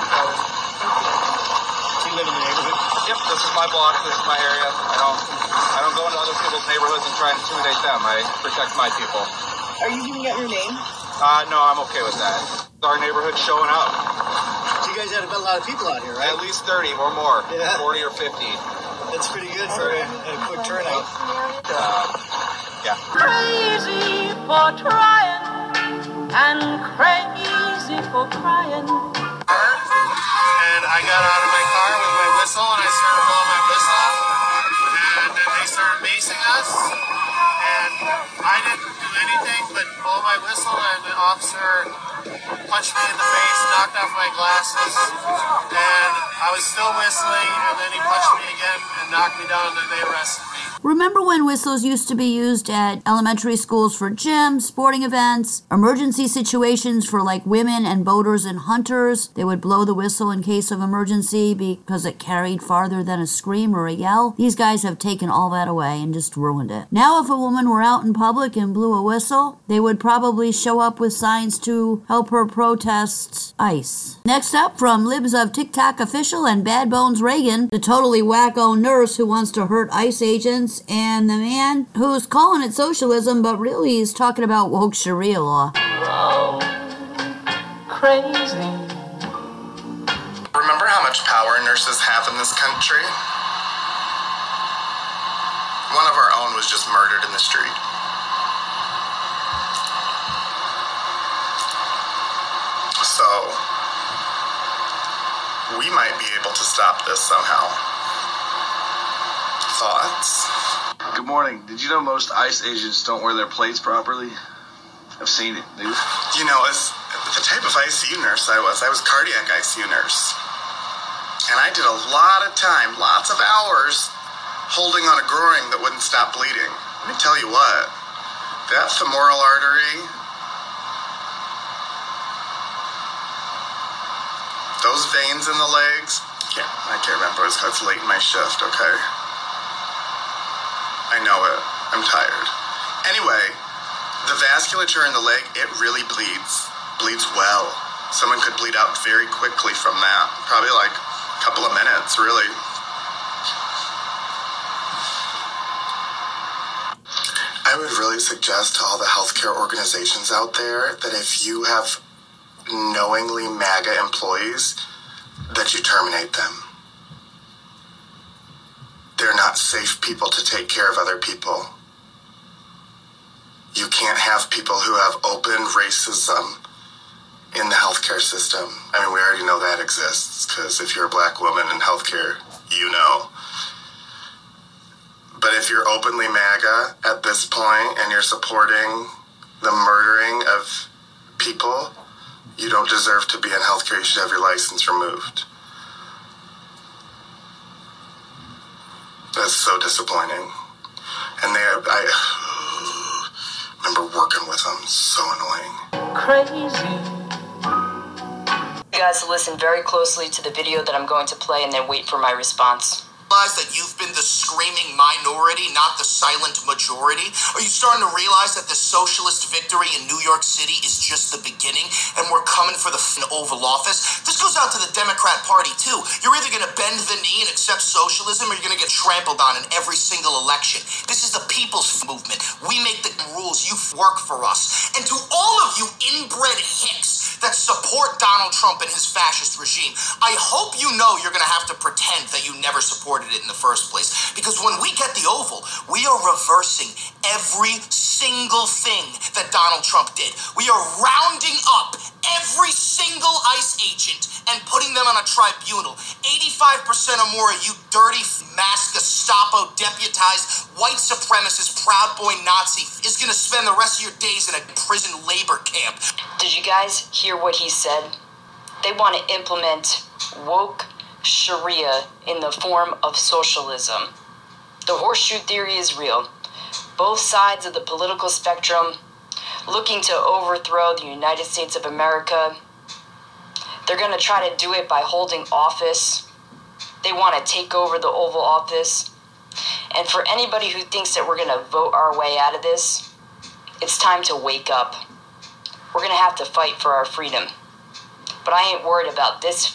Do you live in the neighborhood? Yep, this is my block, this is my area. I don't I don't go into other people's neighborhoods and try and intimidate them. I protect my people. Are you giving out your name? Uh, no, I'm okay with that. Our neighborhood's showing up. So you guys had a lot of people out here, right? At least thirty or more. Yeah. forty or fifty. That's pretty good for a, a quick turnout. Uh, yeah. Crazy for trying and crazy for crying. And I got out of my car with my whistle and I started blowing my whistle. And then they started macing us. And I didn't do anything but blow my whistle, and the officer punched me in the face, knocked off my glasses, and I was still whistling, and then he punched me again and knocked me down, and then they arrested me. Remember when whistles used to be used at elementary schools for gyms, sporting events, emergency situations for like women and boaters and hunters? They would blow the whistle in case of emergency because it carried farther than a scream or a yell. These guys have taken all that away and just ruined it. Now if a woman were out in public and blew a whistle, they would probably show up with signs to help her protest ICE. Next up, from Libs of TikTok official and Bad Bones Reagan, the totally wacko nurse who wants to hurt ICE agents, and the man who's calling it socialism, but really he's talking about woke Sharia law. Oh, crazy. Remember how much power nurses have in this country? One of our own was just murdered in the street. So, we might be able to stop this somehow. Thoughts? Good morning. Did you know most ICE agents don't wear their plates properly? I've seen it, dude. You know, as the type of I C U nurse I was, I was cardiac I C U nurse. And I did a lot of time, lots of hours, holding on a groin that wouldn't stop bleeding. Let me tell you what, that femoral artery, those veins in the legs, yeah, I can't remember, it's, it's late in my shift, okay? I know it, I'm tired. Anyway, the vasculature in the leg, it really bleeds, bleeds well. Someone could bleed out very quickly from that, probably like a couple of minutes, really. I would really suggest to all the healthcare organizations out there that if you have knowingly MAGA employees, that you terminate them. They're not safe people to take care of other people. You can't have people who have open racism in the healthcare system. I mean, we already know that exists, because if you're a black woman in healthcare, you know. But if you're openly MAGA at this point and you're supporting the murdering of people, you don't deserve to be in healthcare. You should have your license removed. That's so disappointing. And they, I remember working with them. So annoying. Crazy. You guys listen very closely to the video that I'm going to play and then wait for my response. Realize that you've been the screaming minority, not the silent majority? Are you starting to realize that the socialist victory in New York City is just the beginning and we're coming for the f- Oval Office? This goes out to the Democrat Party too. You're either going to bend the knee and accept socialism or you're going to get trampled on in every single election. This is the people's movement. We make the rules. You work for us. And to all of you inbred hicks that support Donald Trump and his fascist regime, I hope you know you're going to have to pretend that you never supported it in the first place. Because when we get the Oval, we are reversing every single thing that Donald Trump did. We are rounding up every single ICE agent and putting them on a tribunal. eighty-five percent or more of you dirty mask Gestapo deputized white supremacist Proud Boy Nazi is going to spend the rest of your days in a prison labor camp. Did you guys hear what he said? They want to implement woke Sharia in the form of socialism. The horseshoe theory is real. Both sides of the political spectrum looking to overthrow the United States of America. They're going to try to do it by holding office. They want to take over the Oval Office. And for anybody who thinks that we're going to vote our way out of this, it's time to wake up. We're going to have to fight for our freedom. But I ain't worried about this.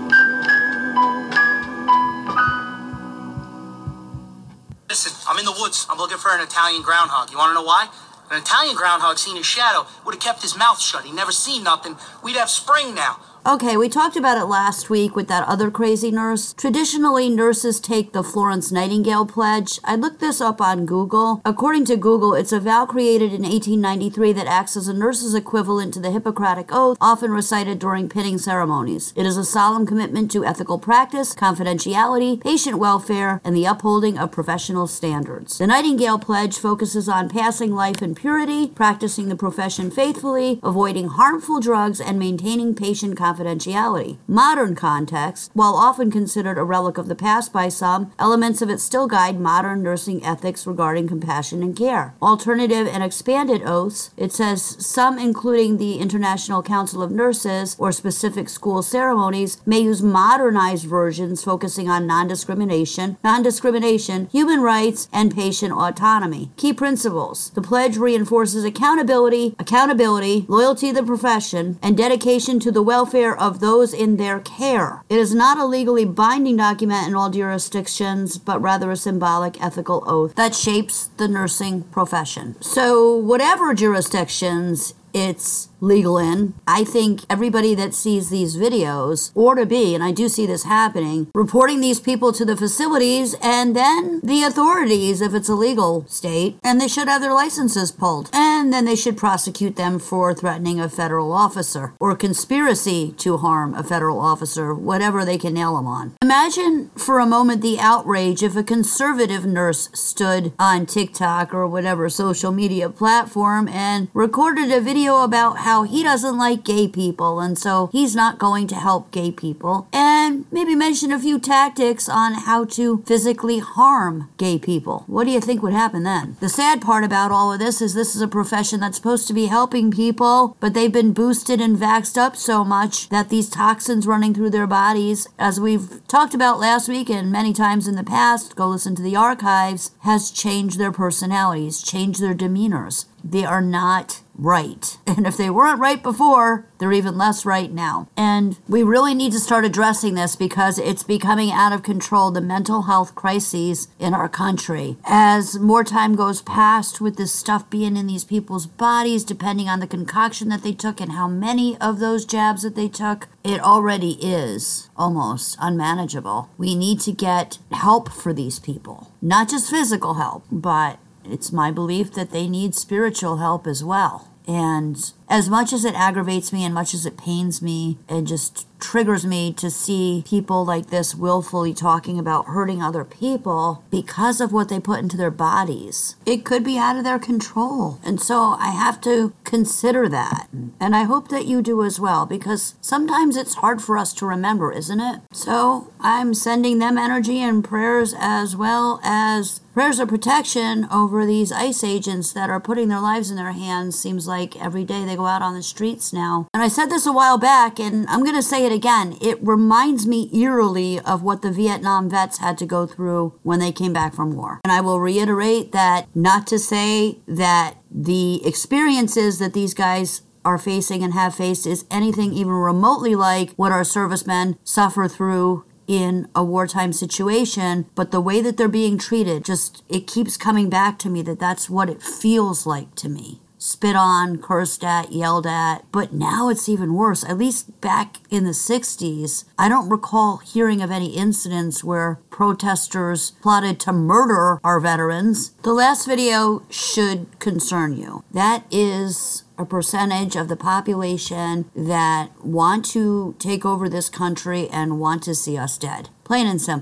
Listen, I'm in the woods. I'm looking for an Italian groundhog. You want to know why? An Italian groundhog seen his shadow would have kept his mouth shut. He never seen nothing. We'd have spring now. Okay, we talked about it last week with that other crazy nurse. Traditionally, nurses take the Florence Nightingale Pledge. I looked this up on Google. According to Google, it's a vow created in eighteen ninety-three that acts as a nurse's equivalent to the Hippocratic Oath, often recited during pinning ceremonies. It is a solemn commitment to ethical practice, confidentiality, patient welfare, and the upholding of professional standards. The Nightingale Pledge focuses on passing life in purity, practicing the profession faithfully, avoiding harmful drugs, and maintaining patient confidentiality. confidentiality. Modern context, while often considered a relic of the past by some, elements of it still guide modern nursing ethics regarding compassion and care. Alternative and expanded oaths, it says some, including the International Council of Nurses or specific school ceremonies, may use modernized versions focusing on non-discrimination, non-discrimination, human rights, and patient autonomy. Key principles. The pledge reinforces accountability, accountability, loyalty to the profession, and dedication to the welfare of those in their care. It is not a legally binding document in all jurisdictions, but rather a symbolic ethical oath that shapes the nursing profession. So whatever jurisdictions it's legal in, I think everybody that sees these videos ought to be, and I do see this happening, reporting these people to the facilities and then the authorities if it's a legal state, and they should have their licenses pulled. And then they should prosecute them for threatening a federal officer or conspiracy to harm a federal officer, whatever they can nail them on. Imagine for a moment the outrage if a conservative nurse stood on TikTok or whatever social media platform and recorded a video about how he doesn't like gay people and so he's not going to help gay people, and maybe mention a few tactics on how to physically harm gay people. What do you think would happen then? The sad part about all of this is this is a profession that's supposed to be helping people, but they've been boosted and vaxxed up so much that these toxins running through their bodies, as we've talked about last week and many times in the past, go listen to the archives, has changed their personalities, changed their demeanors. They are not right. And if they weren't right before, they're even less right now. And we really need to start addressing this because it's becoming out of control, the mental health crises in our country. As more time goes past with this stuff being in these people's bodies, depending on the concoction that they took and how many of those jabs that they took, it already is almost unmanageable. We need to get help for these people. Not just physical help, but it's my belief that they need spiritual help as well. And as much as it aggravates me and much as it pains me and just triggers me to see people like this willfully talking about hurting other people because of what they put into their bodies, it could be out of their control. And so I have to consider that. And I hope that you do as well, because sometimes it's hard for us to remember, isn't it? So I'm sending them energy and prayers, as well as prayers of protection over these ICE agents that are putting their lives in their hands. Seems like every day they go out on the streets now. And I said this a while back, and I'm going to say it again. It reminds me eerily of what the Vietnam vets had to go through when they came back from war. And I will reiterate that, not to say that the experiences that these guys are facing and have faced is anything even remotely like what our servicemen suffer through in a wartime situation, but the way that they're being treated, just, it keeps coming back to me that that's what it feels like to me. Spit on, cursed at, yelled at. But now it's even worse. At least back in the sixties, I don't recall hearing of any incidents where protesters plotted to murder our veterans. The last video should concern you. That is a percentage of the population that want to take over this country and want to see us dead. Plain and simple.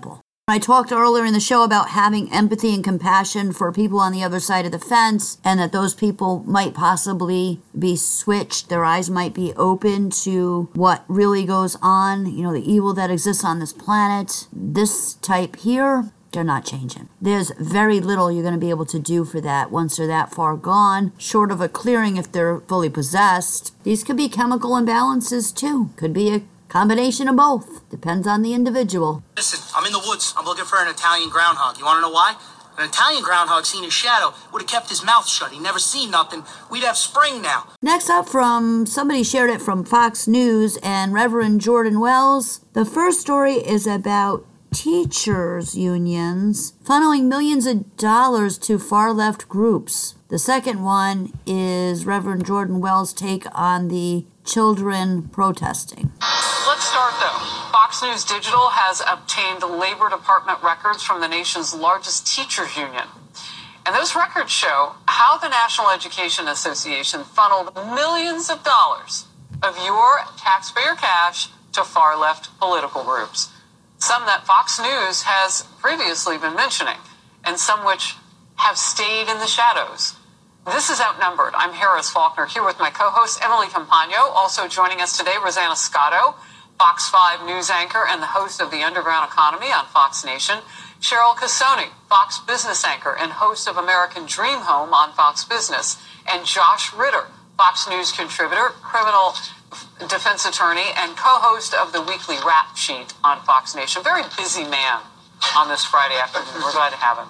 I talked earlier in the show about having empathy and compassion for people on the other side of the fence, and that those people might possibly be switched. Their eyes might be open to what really goes on, you know, the evil that exists on this planet. This type here, they're not changing. There's very little you're going to be able to do for that once they're that far gone, short of a clearing if they're fully possessed. These could be chemical imbalances too. Could be a combination of both. Depends on the individual. Listen, I'm in the woods. I'm looking for an Italian groundhog. You want to know why? An Italian groundhog seen his shadow would have kept his mouth shut. He never seen nothing. We'd have spring now. Next up, from somebody shared it from Fox News and Reverend Jordan Wells. The first story is about teachers' unions funneling millions of dollars to far-left groups. The second one is Reverend Jordan Wells' take on the children protesting. Let's start, though. Fox News Digital has obtained Labor Department records from the nation's largest teachers union. And those records show how the National Education Association funneled millions of dollars of your taxpayer cash to far-left political groups. Some that Fox News has previously been mentioning, and some which have stayed in the shadows. This is Outnumbered. I'm Harris Faulkner, here with my co-host Emily Campagno. Also joining us today, Rosanna Scotto, Fox five news anchor and the host of The Underground Economy on Fox Nation. Cheryl Casoni, Fox business anchor and host of American Dream Home on Fox Business. And Josh Ritter, Fox News contributor, criminal defense attorney, and co-host of the weekly Rap Sheet on Fox Nation. Very busy man on this Friday afternoon. We're glad to have him.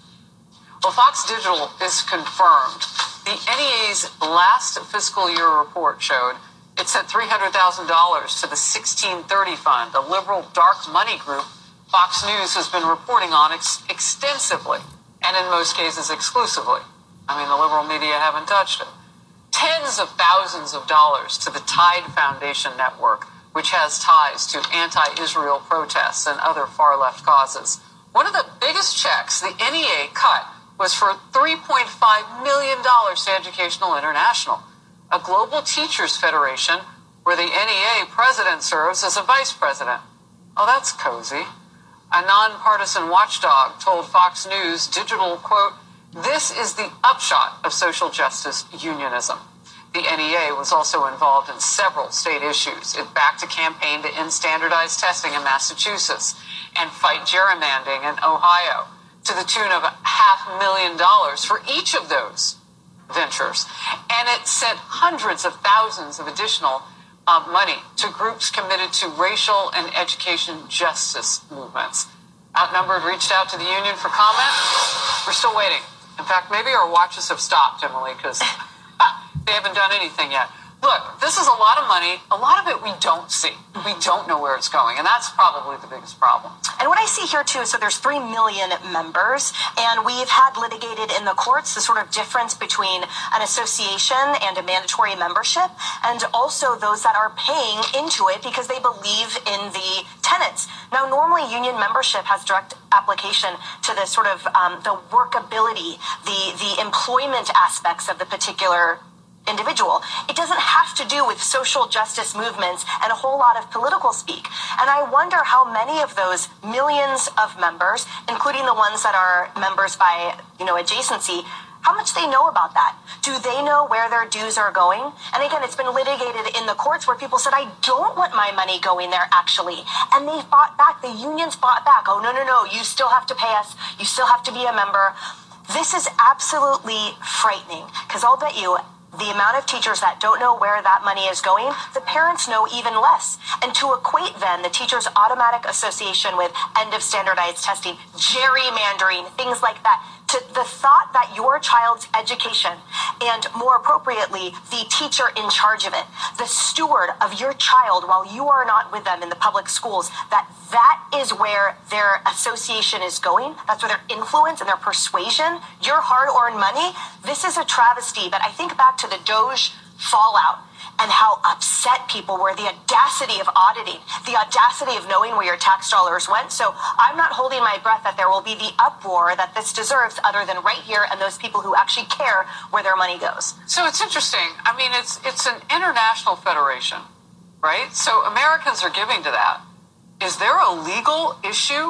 Well, Fox Digital is confirmed. The N E A's last fiscal year report showed it sent three hundred thousand dollars to the sixteen thirty Fund, a liberal dark money group Fox News has been reporting on ex- extensively, and in most cases exclusively. I mean, the liberal media haven't touched it. Tens of thousands of dollars to the Tide Foundation Network, which has ties to anti-Israel protests and other far-left causes. One of the biggest checks the N E A cut was for three point five million dollars to Educational International, a global teachers federation where the N E A president serves as a vice president. Oh, that's cozy. A nonpartisan watchdog told Fox News Digital, quote, "This is the upshot of social justice unionism." The N E A was also involved in several state issues. It backed a campaign to end standardized testing in Massachusetts and fight gerrymandering in Ohio, to the tune of a half million dollars for each of those ventures. And it sent hundreds of thousands of additional uh, money to groups committed to racial and education justice movements. Outnumbered reached out to the union for comment. We're still waiting. In fact, maybe our watches have stopped, Emily, because they haven't done anything yet. Look, this is a lot of money. A lot of it we don't see. We don't know where it's going, and that's probably the biggest problem. And what I see here, too, so there's three million members, and we've had litigated in the courts the sort of difference between an association and a mandatory membership, and also those that are paying into it because they believe in the tenets. Now, normally union membership has direct application to the sort of um, the workability, the, the employment aspects of the particular individual. It doesn't have to do with social justice movements and a whole lot of political speak. And I wonder how many of those millions of members, including the ones that are members by, you know, adjacency, how much they know about that. Do they know where their dues are going? And again, it's been litigated in the courts where people said, I don't want my money going there, actually. And they fought back. The unions fought back. Oh, no, no, no. You still have to pay us. You still have to be a member. This is absolutely frightening, because I'll bet you the amount of teachers that don't know where that money is going, the parents know even less. And to equate then the teachers' automatic association with end of standardized testing, gerrymandering, things like that, to the thought that your child's education, and more appropriately, the teacher in charge of it, the steward of your child while you are not with them in the public schools, that that is where their association is going. That's where their influence and their persuasion, your hard-earned money. This is a travesty. But I think back to the Doge fallout and how upset people were, the audacity of auditing, the audacity of knowing where your tax dollars went. So I'm not holding my breath that there will be the uproar that this deserves, other than right here and those people who actually care where their money goes. So it's interesting. I mean, it's it's an international federation, right? So Americans are giving to that. Is there a legal issue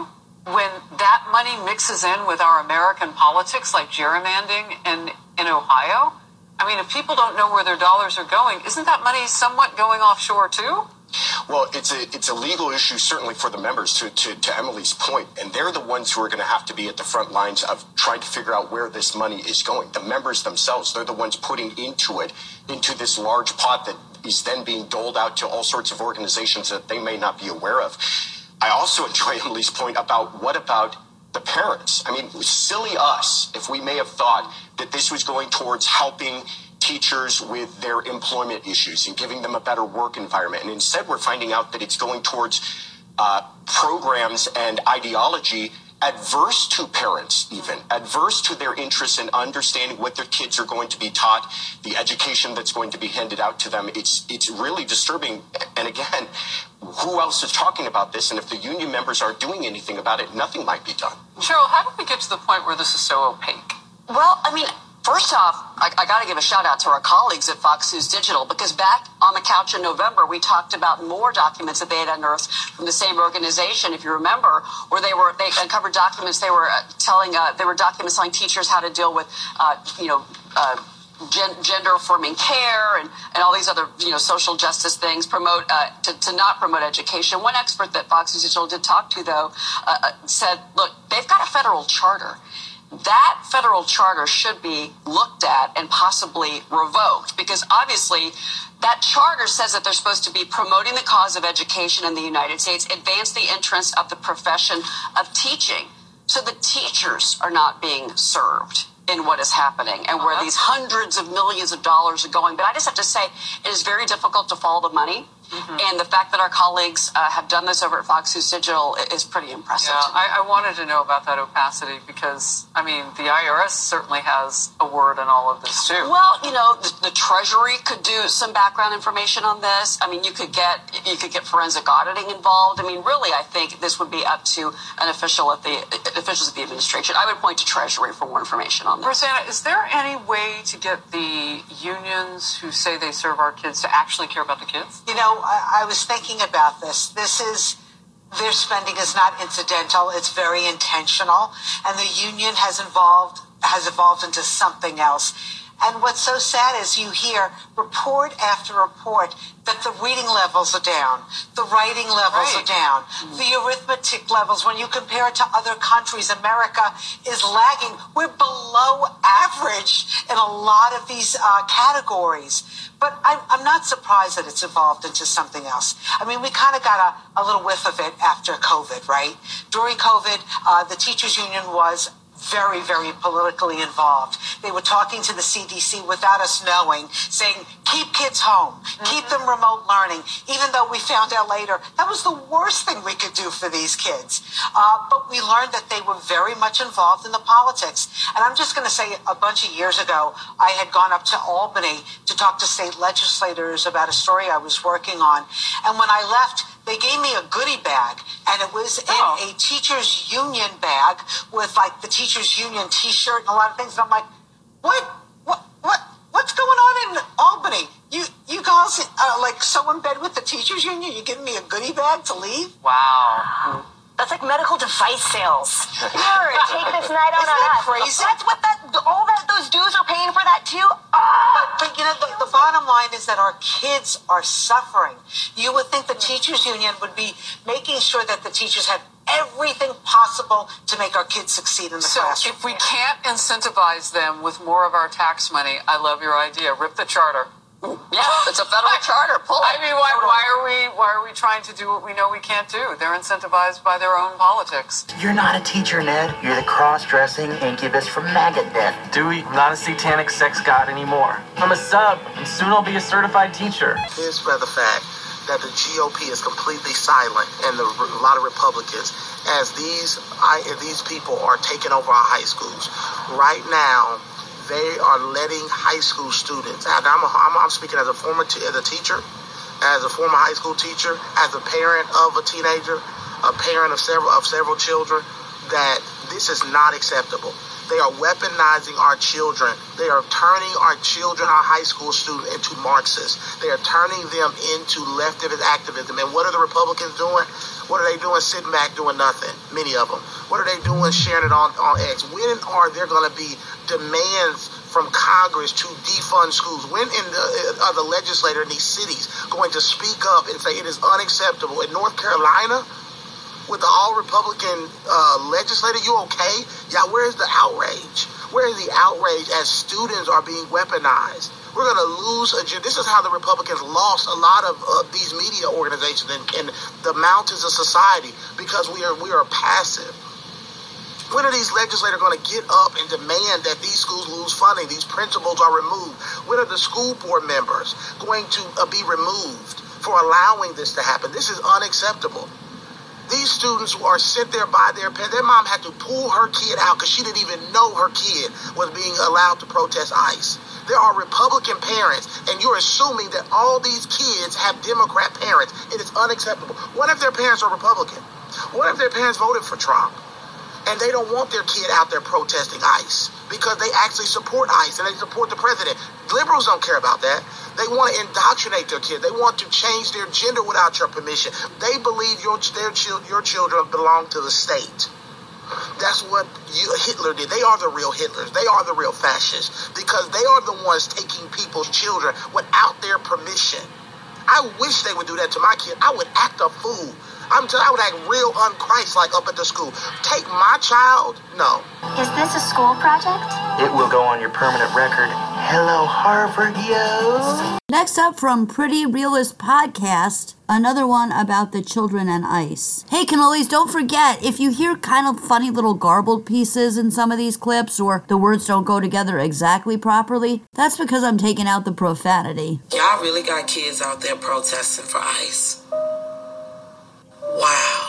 when that money mixes in with our American politics, like gerrymandering in, in Ohio, I mean, if people don't know where their dollars are going, isn't that money somewhat going offshore too? Well, it's a it's a legal issue, certainly for the members, to, to, to Emily's point, and they're the ones who are going to have to be at the front lines of trying to figure out where this money is going. The members themselves, they're the ones putting into it, into this large pot that is then being doled out to all sorts of organizations that they may not be aware of. I also enjoy Emily's point about what about the parents? I mean, silly us if we may have thought that this was going towards helping teachers with their employment issues and giving them a better work environment. And instead, we're finding out that it's going towards uh, programs and ideology adverse to parents, even adverse to their interests in understanding what their kids are going to be taught, the education that's going to be handed out to them. It's it's really disturbing. And again, who else is talking about this? And if the union members aren't doing anything about it, nothing might be done. Cheryl, how did we get to the point where this is so opaque? Well, I mean, first off, I, I got to give a shout out to our colleagues at Fox News Digital, because back on the couch in November, we talked about more documents that they had unearthed from the same organization, if you remember, where they were they uncovered documents. They were uh, telling uh, they were documents telling teachers how to deal with, uh, you know. Uh, Gen- gender affirming care and, and all these other, you know, social justice things, promote uh, to, to not promote education. One expert that Fox News Digital did talk to, though, uh, said, look, they've got a federal charter. That federal charter should be looked at and possibly revoked, because obviously that charter says that they're supposed to be promoting the cause of education in the United States, advance the interests of the profession of teaching. So the teachers are not being served in what is happening and where these hundreds of millions of dollars are going. But I just have to say, it is very difficult to follow the money. Mm-hmm. And the fact that our colleagues uh, have done this over at Fox News Digital is pretty impressive. Yeah, I, I wanted to know about that opacity because, I mean, the I R S certainly has a word in all of this, too. Well, you know, the, the Treasury could do some background information on this. I mean, you could get you could get forensic auditing involved. I mean, really, I think this would be up to an official at the officials of the administration. I would point to Treasury for more information on this. Rosanna, is there any way to get the unions who say they serve our kids to actually care about the kids? You know, I, I was thinking about this. This is, their spending is not incidental. It's very intentional. And the union has involved, has evolved into something else. And what's so sad is you hear report after report that the reading levels are down, the writing levels right. are down, mm-hmm. the arithmetic levels. When you compare it to other countries, America is lagging. We're below average in a lot of these uh, categories. But I, I'm not surprised that it's evolved into something else. I mean, we kind of got a, a little whiff of it after COVID, right? During COVID, uh, the teachers union was very, very politically involved. They were talking to the C D C without us knowing, saying, keep kids home, mm-hmm. keep them remote learning, even though we found out later that was the worst thing we could do for these kids. Uh, but we learned that they were very much involved in the politics. And I'm just going to say, a bunch of years ago, I had gone up to Albany to talk to state legislators about a story I was working on. And when I left, they gave me a goodie bag, and it was in oh. a teachers union bag with like the teachers union T-shirt and a lot of things. And I'm like, what, what, what, what's going on in Albany? You, you guys are like so in bed with the teachers union. You're giving me a goodie bag to leave? Wow. That's like medical device sales. Here, take this night out Isn't on that us. crazy? That's what that, all that those dues are paying for that too. Ah! But, but you know, the, the bottom line is that our kids are suffering. You would think the teachers union would be making sure that the teachers have everything possible to make our kids succeed in the so classroom. If we can't incentivize them with more of our tax money, I love your idea. Rip the charter. Yeah, it's a federal charter. Pull I it. mean, why, why are we why are we trying to do what we know we can't do? They're incentivized by their own politics. You're not a teacher, Ned. You're the cross-dressing incubus from Megadeth. Dewey, I'm not a satanic sex god anymore. I'm a sub, and soon I'll be a certified teacher. Here's where the fact that the G O P is completely silent, and the, a lot of Republicans, as these I, these people are taking over our high schools right now. They are letting high school students, and I'm, a, I'm, I'm speaking as a former t- as a teacher, as a former high school teacher, as a parent of a teenager, a parent of several of several children, that this is not acceptable. They are weaponizing our children. They are turning our children, our high school students, into Marxists. They are turning them into leftist activism. And what are the Republicans doing? What are they doing? Sitting back doing nothing, many of them. What are they doing? Sharing it on, on X. When are there going to be demands from Congress to defund schools? When in the, are the legislator in these cities going to speak up and say it is unacceptable? In North Carolina, with the all-Republican uh, legislator, you okay? Yeah, where's the outrage? Where is the outrage as students are being weaponized? We're going to lose. A, this is how the Republicans lost a lot of uh, these media organizations and, and the mountains of society, because we are we are passive. When are these legislators going to get up and demand that these schools lose funding, these principals are removed? When are the school board members going to uh, be removed for allowing this to happen? This is unacceptable. These students are sent there by their parents. Their mom had to pull her kid out because she didn't even know her kid was being allowed to protest ICE. There are Republican parents, and you're assuming that all these kids have Democrat parents. It is unacceptable. What if their parents are Republican? What if their parents voted for Trump? And they don't want their kid out there protesting ICE because they actually support ICE and they support the president. Liberals don't care about that. They want to indoctrinate their kids. They want to change their gender without your permission. They believe your their chil- your children belong to the state. That's what you, Hitler did. They are the real Hitlers. They are the real fascists because they are the ones taking people's children without their permission. I wish they would do that to my kid. I would act a fool. I'm t- I would act real un-Christ-like up at the school. Take my child? No. Is this a school project? It will go on your permanent record. Hello, Harvard, yo. Next up from Pretty Realist Podcast, another one about the children and ICE. Hey, cannolis, don't forget, if you hear kind of funny little garbled pieces in some of these clips, or the words don't go together exactly properly, that's because I'm taking out the profanity. Y'all really got kids out there protesting for ICE. Wow.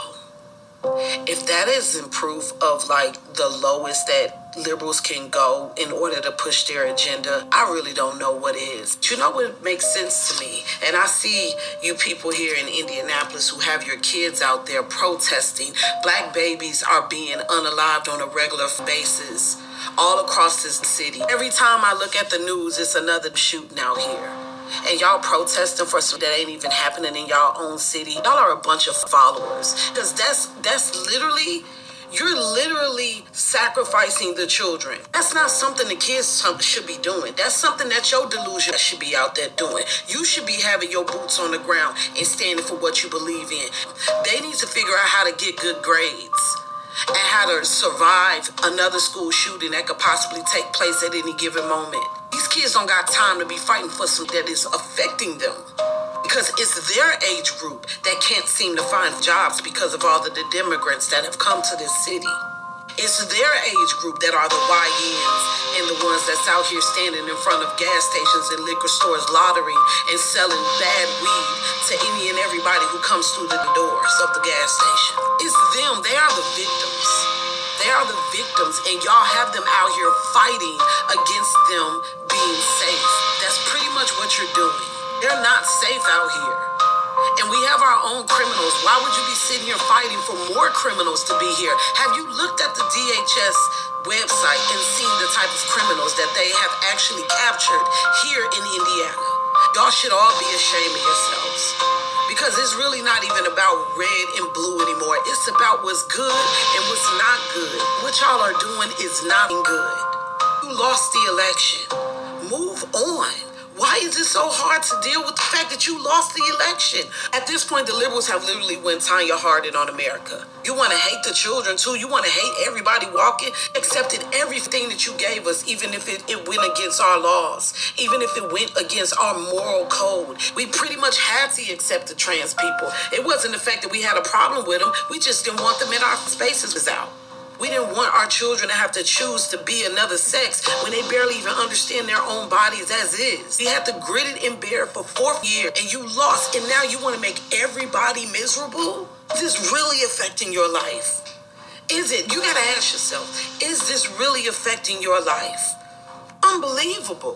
If that isn't proof of like the lowest that liberals can go in order to push their agenda, I really don't know what is. You know what makes sense to me? And I see you people here in Indianapolis who have your kids out there protesting. Black babies are being unalived on a regular basis all across this city. Every time I look at the news, it's another shooting out here. And y'all protesting for something that ain't even happening in y'all own city. Y'all are a bunch of followers. Because that's that's literally, you're literally sacrificing the children. That's not something the kids should be doing. That's something that your delusion should be out there doing. You should be having your boots on the ground and standing for what you believe in. They need to figure out how to get good grades and how to survive another school shooting that could possibly take place at any given moment. These kids don't got time to be fighting for something that is affecting them, because it's their age group that can't seem to find jobs because of all the, the immigrants that have come to this city. It's their age group that are the Y Ns and the ones that's out here standing in front of gas stations and liquor stores laundering and selling bad weed to any and everybody who comes through the doors of the gas station. It's them. They are the victims. They are the victims, and y'all have them out here fighting against them being safe. That's pretty much what you're doing. They're not safe out here. And we have our own criminals. Why would you be sitting here fighting for more criminals to be here? Have you looked at the D H S website and seen the type of criminals that they have actually captured here in Indiana? Y'all should all be ashamed of yourselves. Because it's really not even about red and blue anymore. It's about what's good and what's not good. What y'all are doing is not good. You lost the election. Move on. Why is it so hard to deal with the fact that you lost the election? At this point, the liberals have literally went Tanya Harding on America. You want to hate the children too. You want to hate everybody walking, accepted everything that you gave us, even if it, it went against our laws, even if it went against our moral code. We pretty much had to accept the trans people. It wasn't the fact that we had a problem with them. We just didn't want them in our spaces out. We didn't want our children to have to choose to be another sex when they barely even understand their own bodies as is. We had to grit it and bear it for four years, and you lost, and now you want to make everybody miserable? Is this really affecting your life? Is it? You got to ask yourself, is this really affecting your life? Unbelievable.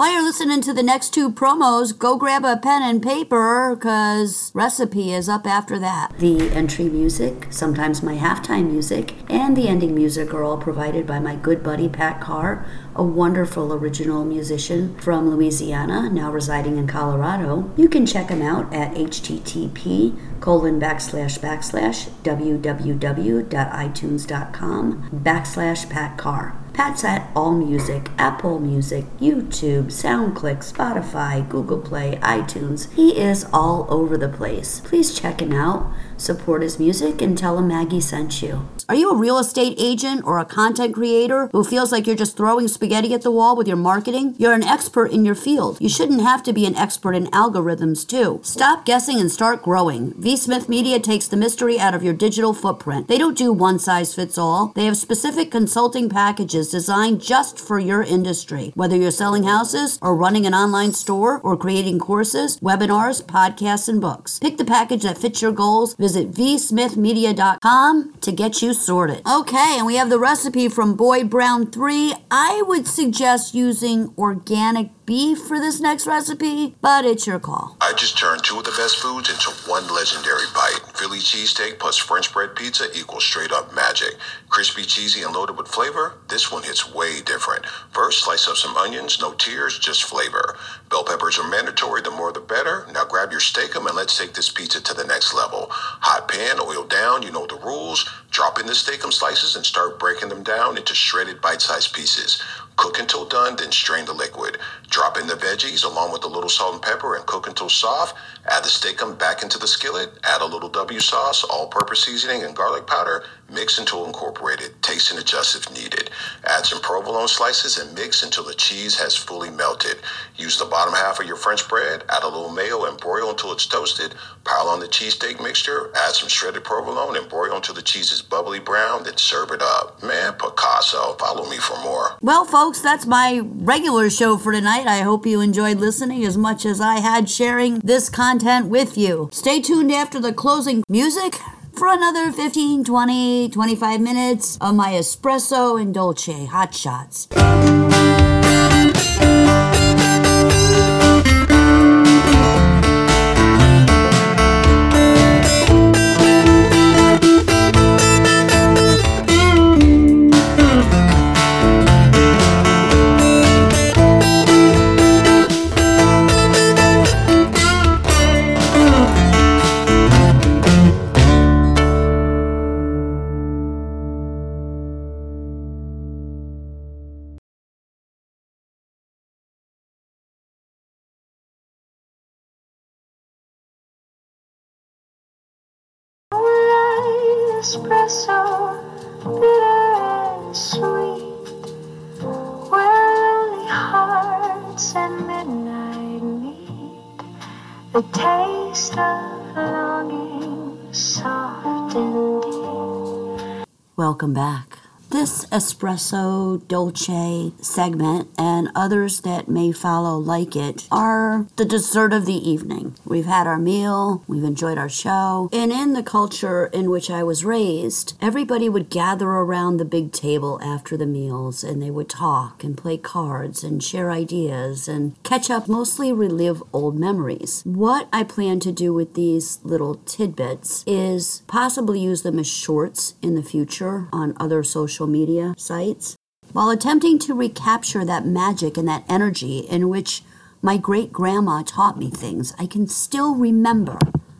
While you're listening to the next two promos, go grab a pen and paper, because recipe is up after that. The entry music, sometimes my halftime music, and the ending music are all provided by my good buddy Pat Carr, a wonderful original musician from Louisiana, now residing in Colorado. You can check him out at http colon backslash backslash www.itunes.com backslash Pat Carr. Pat's at AllMusic, Apple Music, YouTube, SoundClick, Spotify, Google Play, iTunes. He is all over the place. Please check him out, support his music, and tell him Maggie sent you. Are you a real estate agent or a content creator who feels like you're just throwing spaghetti at the wall with your marketing? You're an expert in your field. You shouldn't have to be an expert in algorithms too. Stop guessing and start growing. V. Smith Media takes the mystery out of your digital footprint. They don't do one size fits all. They have specific consulting packages designed just for your industry. Whether you're selling houses or running an online store or creating courses, webinars, podcasts, and books. Pick the package that fits your goals. Visit v smith media dot com to get you sorted. Okay, and we have the recipe from Boyd Brown three. I would suggest using organic beef for this next recipe, but it's your call. I just turned two of the best foods into one legendary bite. Philly cheesesteak plus French bread pizza equals straight up magic. Crispy, cheesy, and loaded with flavor, this one hits way different. First, slice up some onions, no tears, just flavor. Bell peppers are mandatory, the more the better. Now grab your steak-um and let's take this pizza to the next level. Hot pan, oil down, you know the rules. Drop in the steak-um slices and start breaking them down into shredded bite-sized pieces. Cook until done, then strain the liquid. Drop in the veggies along with a little salt and pepper and cook until soft. Add the steak-um back into the skillet. Add a little W sauce, all-purpose seasoning, and garlic powder. Mix until incorporated. Taste and adjust if needed. Add some provolone slices and mix until the cheese has fully melted. Use the bottom half of your French bread. Add a little mayo and broil until it's toasted. Pile on the cheesesteak mixture. Add some shredded provolone and broil until the cheese is bubbly brown. Then serve it up. Man, Picasso. Follow me for more. Well, folks, that's my regular show for tonight. I hope you enjoyed listening as much as I had sharing this content with you. Stay tuned after the closing music for another fifteen, twenty, twenty-five minutes of my espresso and dolce hot shots. Espresso, bitter and sweet, where lonely hearts and midnight meet, the taste of longing, soft and deep. Welcome back. This espresso dolce segment and others that may follow like it are the dessert of the evening. We've had our meal, we've enjoyed our show, and in the culture in which I was raised, everybody would gather around the big table after the meals and they would talk and play cards and share ideas and catch up, mostly relive old memories. What I plan to do with these little tidbits is possibly use them as shorts in the future on other social media sites, while attempting to recapture that magic and that energy in which my great-grandma taught me things. I can still remember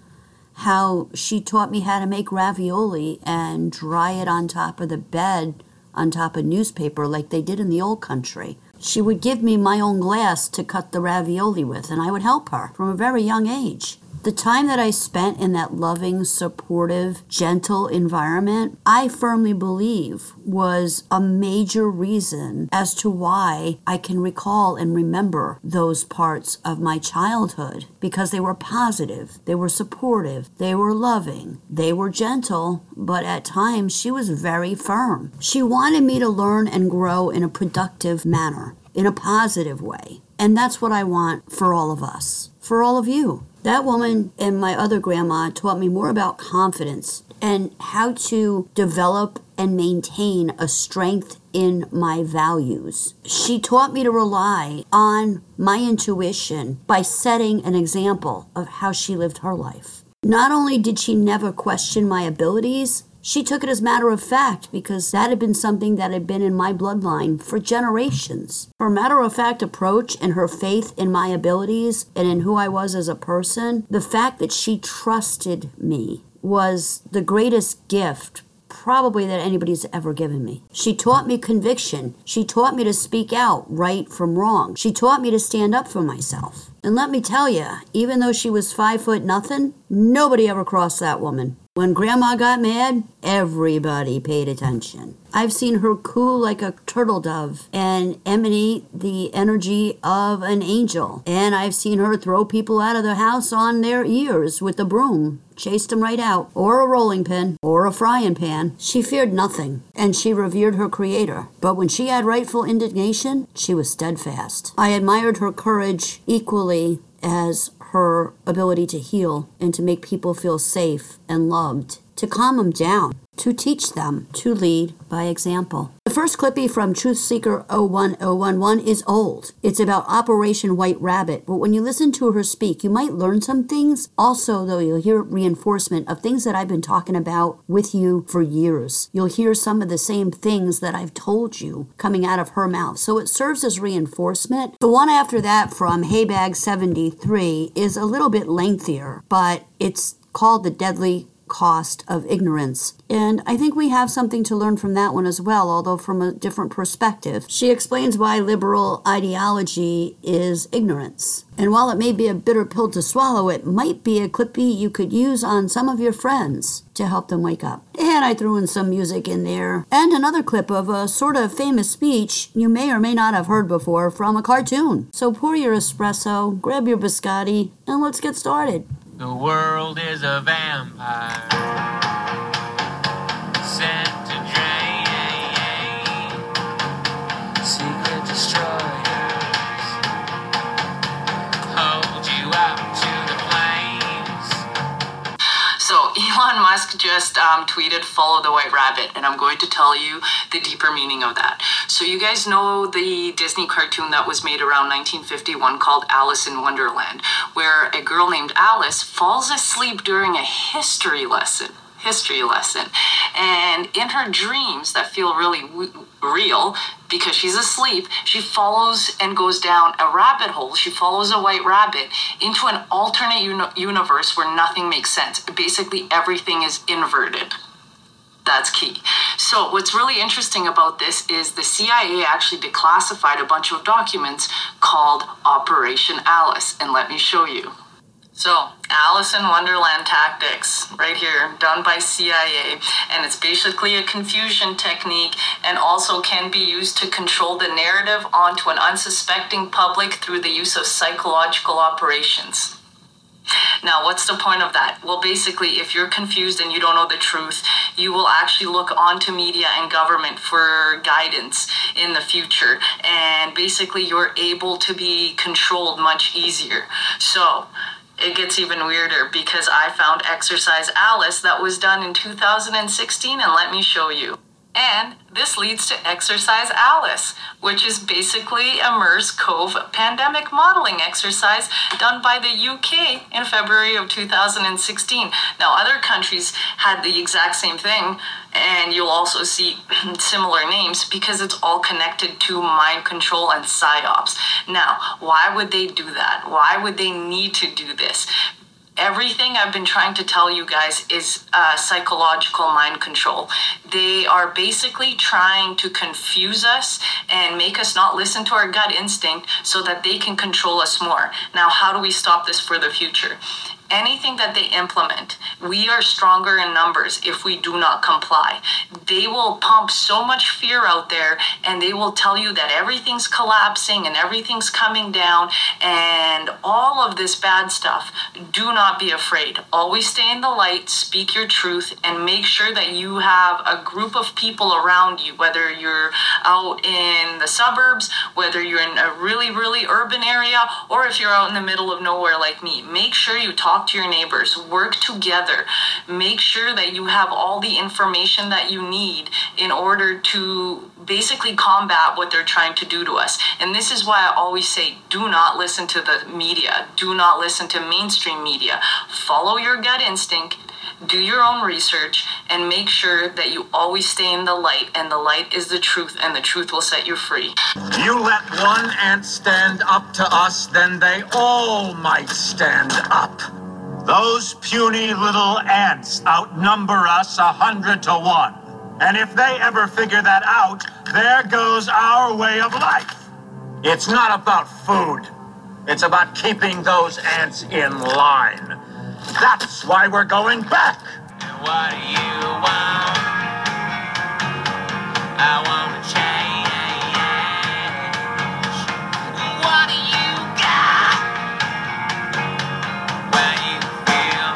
how she taught me how to make ravioli and dry it on top of the bed, on top of newspaper like they did in the old country. She would give me my own glass to cut the ravioli with, and I would help her from a very young age. The time that I spent in that loving, supportive, gentle environment, I firmly believe was a major reason as to why I can recall and remember those parts of my childhood, because they were positive, they were supportive, they were loving, they were gentle, but at times she was very firm. She wanted me to learn and grow in a productive manner, in a positive way. And that's what I want for all of us, for all of you. That woman and my other grandma taught me more about confidence and how to develop and maintain a strength in my values. She taught me to rely on my intuition by setting an example of how she lived her life. Not only did she never question my abilities, she took it as matter of fact because that had been something that had been in my bloodline for generations. Her matter-of-fact approach and her faith in my abilities and in who I was as a person, the fact that she trusted me was the greatest gift probably that anybody's ever given me. She taught me conviction. She taught me to speak out right from wrong. She taught me to stand up for myself. And let me tell you, even though she was five foot nothing, nobody ever crossed that woman. When Grandma got mad, everybody paid attention. I've seen her coo like a turtle dove and emanate the energy of an angel. And I've seen her throw people out of the house on their ears with a broom, chased them right out, or a rolling pin, or a frying pan. She feared nothing, and she revered her creator. But when she had rightful indignation, she was steadfast. I admired her courage equally as her ability to heal and to make people feel safe and loved, to calm them down, to teach them, to lead by example. The first clippy from Truth Seeker oh one oh one one is old. It's about Operation White Rabbit, but when you listen to her speak, you might learn some things. Also, though, you'll hear reinforcement of things that I've been talking about with you for years. You'll hear some of the same things that I've told you coming out of her mouth, so it serves as reinforcement. The one after that from Haybag seventy-three is a little bit lengthier, but it's called The Deadly Cost of Ignorance. And I think we have something to learn from that one as well, although from a different perspective. She explains why liberal ideology is ignorance. And while it may be a bitter pill to swallow, it might be a clippy you could use on some of your friends to help them wake up. And I threw in some music in there. And another clip of a sort of famous speech you may or may not have heard before from a cartoon. So pour your espresso, grab your biscotti, and let's get started. The world is a vampire sent to drain secret destroyers hold you up to the flames. So Elon Musk just um, tweeted follow the white rabbit, and I'm going to tell you the deeper meaning of that. So you guys know the Disney cartoon that was made around nineteen fifty-one called Alice in Wonderland, where a girl named Alice falls asleep during a history lesson. History lesson. And in her dreams that feel really w- real, because she's asleep, she follows and goes down a rabbit hole. She follows a white rabbit into an alternate uni- universe where nothing makes sense. Basically, everything is inverted. That's key. So what's really interesting about this is the C I A actually declassified a bunch of documents called Operation Alice. And let me show you. So, Alice in Wonderland tactics, right here, done by C I A, and it's basically a confusion technique and also can be used to control the narrative onto an unsuspecting public through the use of psychological operations. Now, what's the point of that? Well, basically, if you're confused and you don't know the truth, you will actually look onto media and government for guidance in the future. And basically, you're able to be controlled much easier. So, it gets even weirder because I found Exercise Alice that was done in two thousand sixteen, and let me show you. And this leads to Exercise Alice, which is basically a MERS-CoV pandemic modeling exercise done by the U K in February of two thousand sixteen. Now, other countries had the exact same thing, and you'll also see similar names because it's all connected to mind control and psyops. Now, why would they do that? Why would they need to do this? Everything I've been trying to tell you guys is uh, psychological mind control. They are basically trying to confuse us and make us not listen to our gut instinct so that they can control us more. Now, how do we stop this for the future? Anything that they implement We are stronger in numbers if we do not comply. They will pump so much fear out there, and they will tell you that everything's collapsing and everything's coming down and all of this bad stuff. Do not be afraid. Always stay in the light, speak your truth, and make sure that you have a group of people around you, whether you're out in the suburbs, whether you're in a really, really urban area, or if you're out in the middle of nowhere like me. Make sure you talk to your neighbors, work together, make sure that you have all the information that you need in order to basically combat what they're trying to do to us. And this is why I always say, do not listen to the media. Do not listen to mainstream media. Follow your gut instinct. Do your own research and make sure that you always stay in the light, and the light is the truth, and the truth will set you free. You let one ant stand up to us, then they all might stand up. Those puny little ants outnumber us a hundred to one. And if they ever figure that out, there goes our way of life. It's not about food. It's about keeping those ants in line. That's why we're going back. What do you want? I want to change. What do you got? When you feel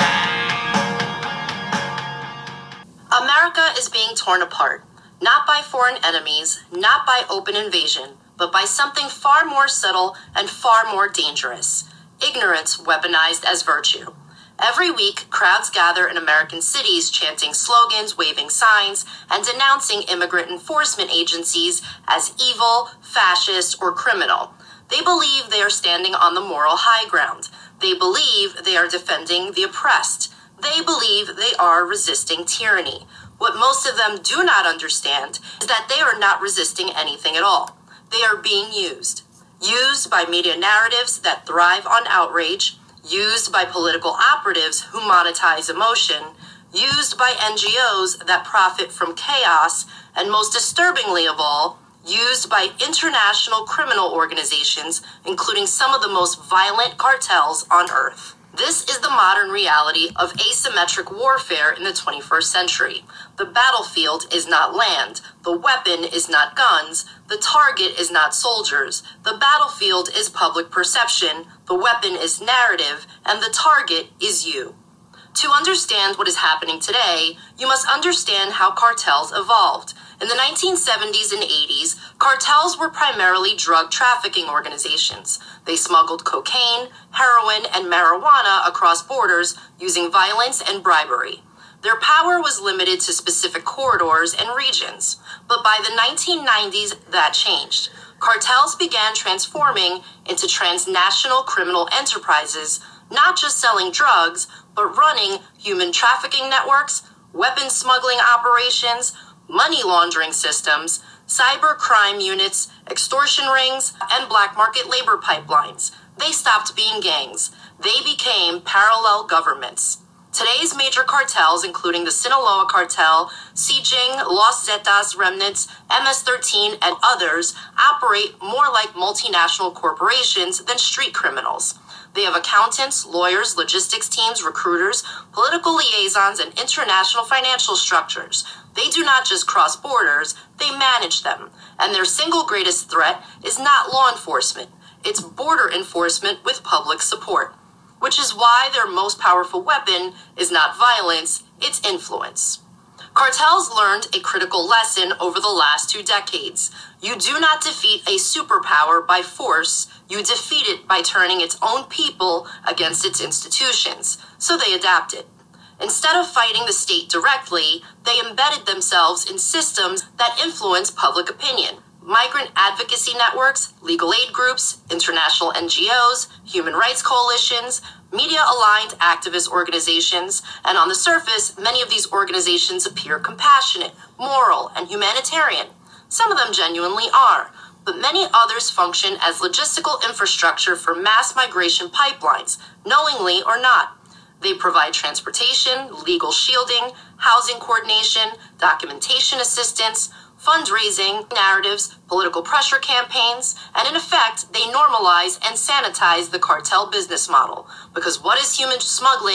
the same. America is being torn apart, not by foreign enemies, not by open invasion, but by something far more subtle and far more dangerous. Ignorance weaponized as virtue. Every week, crowds gather in American cities chanting slogans, waving signs, and denouncing immigrant enforcement agencies as evil, fascist, or criminal. They believe they are standing on the moral high ground. They believe they are defending the oppressed. They believe they are resisting tyranny. What most of them do not understand is that they are not resisting anything at all. They are being used. Used by media narratives that thrive on outrage, used by political operatives who monetize emotion, used by N G Os that profit from chaos, and most disturbingly of all, used by international criminal organizations, including some of the most violent cartels on earth. This is the modern reality of asymmetric warfare in the twenty-first century. The battlefield is not land. The weapon is not guns. The target is not soldiers. The battlefield is public perception. The weapon is narrative. And the target is you. To understand what is happening today, you must understand how cartels evolved. In the nineteen seventies and eighties, cartels were primarily drug trafficking organizations. They smuggled cocaine, heroin, and marijuana across borders using violence and bribery. Their power was limited to specific corridors and regions. But by the nineteen nineties, that changed. Cartels began transforming into transnational criminal enterprises, not just selling drugs, but running human trafficking networks, weapons smuggling operations, money laundering systems, cyber crime units, extortion rings, and black market labor pipelines. They stopped being gangs. They became parallel governments. Today's major cartels, including the Sinaloa Cartel, Sijing, Los Zetas remnants, M S thirteen, and others, operate more like multinational corporations than street criminals. They have accountants, lawyers, logistics teams, recruiters, political liaisons, and international financial structures. They do not just cross borders, they manage them. And their single greatest threat is not law enforcement. It's border enforcement with public support. Which is why their most powerful weapon is not violence, it's influence. Cartels learned a critical lesson over the last two decades. You do not defeat a superpower by force, you defeat it by turning its own people against its institutions. So they adapted. Instead of fighting the state directly, they embedded themselves in systems that influence public opinion. Migrant advocacy networks, legal aid groups, international N G Os, human rights coalitions, media-aligned activist organizations, and on the surface, many of these organizations appear compassionate, moral, and humanitarian. Some of them genuinely are, but many others function as logistical infrastructure for mass migration pipelines, knowingly or not. They provide transportation, legal shielding, housing coordination, documentation assistance, fundraising, narratives, political pressure campaigns, and in effect, they normalize and sanitize the cartel business model. Because what is human smuggling?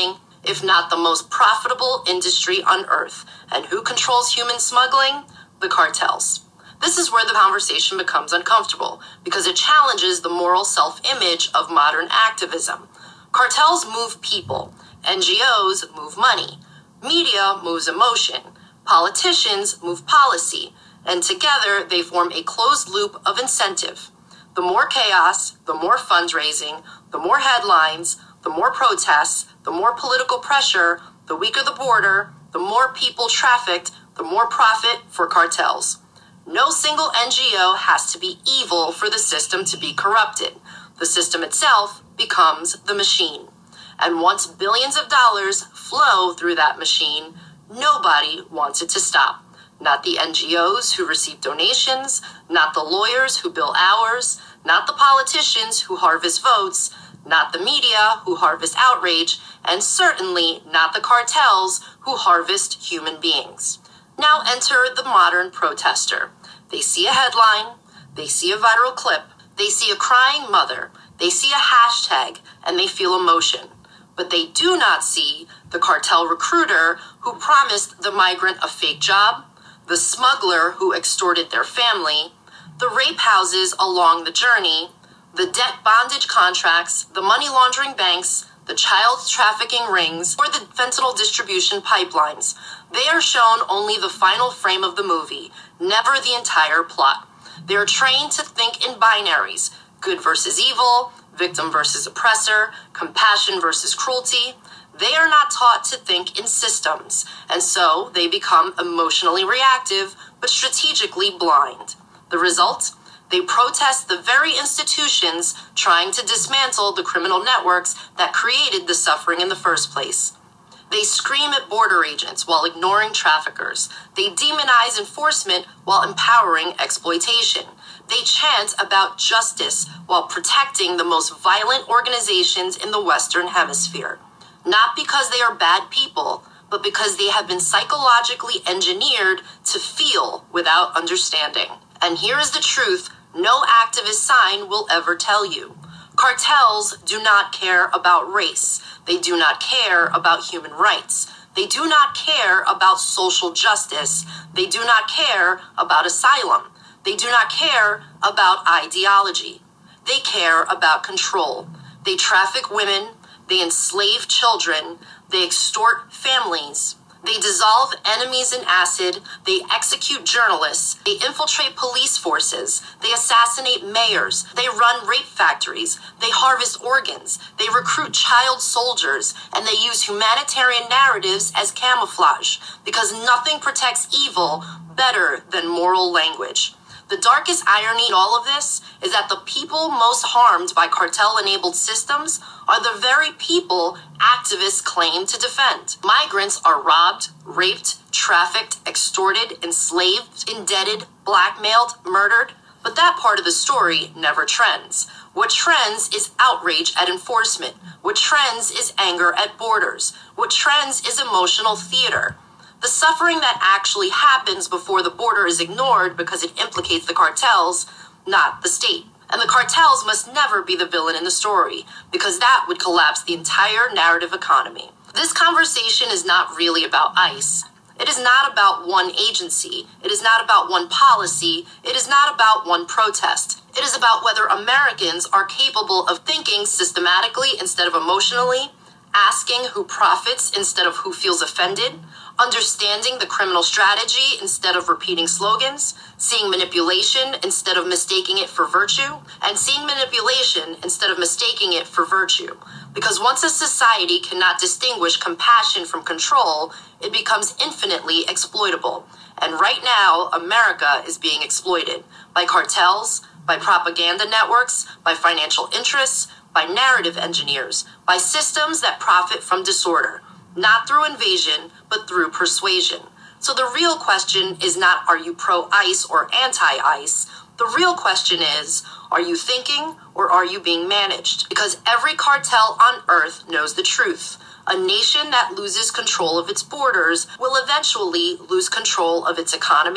if not the most profitable industry on earth. And who controls human smuggling? The cartels. This is where the conversation becomes uncomfortable because it challenges the moral self-image of modern activism. Cartels move people. N G Os move money. Media moves emotion. Politicians move policy. And together they form a closed loop of incentive. The more chaos, the more fundraising, the more headlines, the more protests, the more political pressure, the weaker the border, the more people trafficked, the more profit for cartels. No single N G O has to be evil for the system to be corrupted. The system itself becomes the machine. And once billions of dollars flow through that machine, nobody wants it to stop. Not the N G Os who receive donations, not the lawyers who bill hours, not the politicians who harvest votes, not the media who harvest outrage, and certainly not the cartels who harvest human beings. Now enter the modern protester. They see a headline, they see a viral clip, they see a crying mother, they see a hashtag, and they feel emotion. But they do not see the cartel recruiter who promised the migrant a fake job, the smuggler who extorted their family, the rape houses along the journey, the debt bondage contracts, the money laundering banks, the child trafficking rings, or the fentanyl distribution pipelines. They are shown only the final frame of the movie, never the entire plot. They are trained to think in binaries, good versus evil, victim versus oppressor, compassion versus cruelty. They are not taught to think in systems, and so they become emotionally reactive, but strategically blind. The result? They protest the very institutions trying to dismantle the criminal networks that created the suffering in the first place. They scream at border agents while ignoring traffickers. They demonize enforcement while empowering exploitation. They chant about justice while protecting the most violent organizations in the Western Hemisphere. Not because they are bad people, but because they have been psychologically engineered to feel without understanding. And here is the truth no activist sign will ever tell you. Cartels do not care about race. They do not care about human rights. They do not care about social justice. They do not care about asylum. They do not care about ideology. They care about control. They traffic women. They enslave children. They extort families. They dissolve enemies in acid. They execute journalists. They infiltrate police forces. They assassinate mayors. They run rape factories. They harvest organs. They recruit child soldiers. And they use humanitarian narratives as camouflage because nothing protects evil better than moral language. The darkest irony in all of this is that the people most harmed by cartel-enabled systems are the very people activists claim to defend. Migrants are robbed, raped, trafficked, extorted, enslaved, indebted, blackmailed, murdered. But that part of the story never trends. What trends is outrage at enforcement. What trends is anger at borders. What trends is emotional theater. The suffering that actually happens before the border is ignored because it implicates the cartels, not the state. And the cartels must never be the villain in the story, because that would collapse the entire narrative economy. This conversation is not really about ICE. It is not about one agency. It is not about one policy. It is not about one protest. It is about whether Americans are capable of thinking systematically instead of emotionally, asking who profits instead of who feels offended, understanding the criminal strategy instead of repeating slogans, seeing manipulation instead of mistaking it for virtue, and seeing manipulation instead of mistaking it for virtue. Because once a society cannot distinguish compassion from control, it becomes infinitely exploitable. And right now, America is being exploited by cartels, by propaganda networks, by financial interests, by narrative engineers, by systems that profit from disorder. Not through invasion, but through persuasion. So the real question is not, are you pro-ICE or anti-ICE? The real question is, are you thinking or are you being managed? Because every cartel on earth knows the truth. A nation that loses control of its borders will eventually lose control of its economy,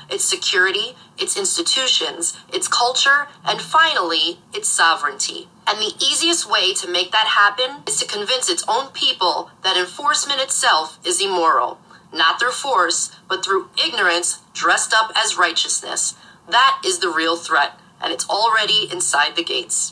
its security, its institutions, its culture, and finally, its sovereignty. And the easiest way to make that happen is to convince its own people that enforcement itself is immoral, not through force, but through ignorance dressed up as righteousness. That is the real threat, and it's already inside the gates.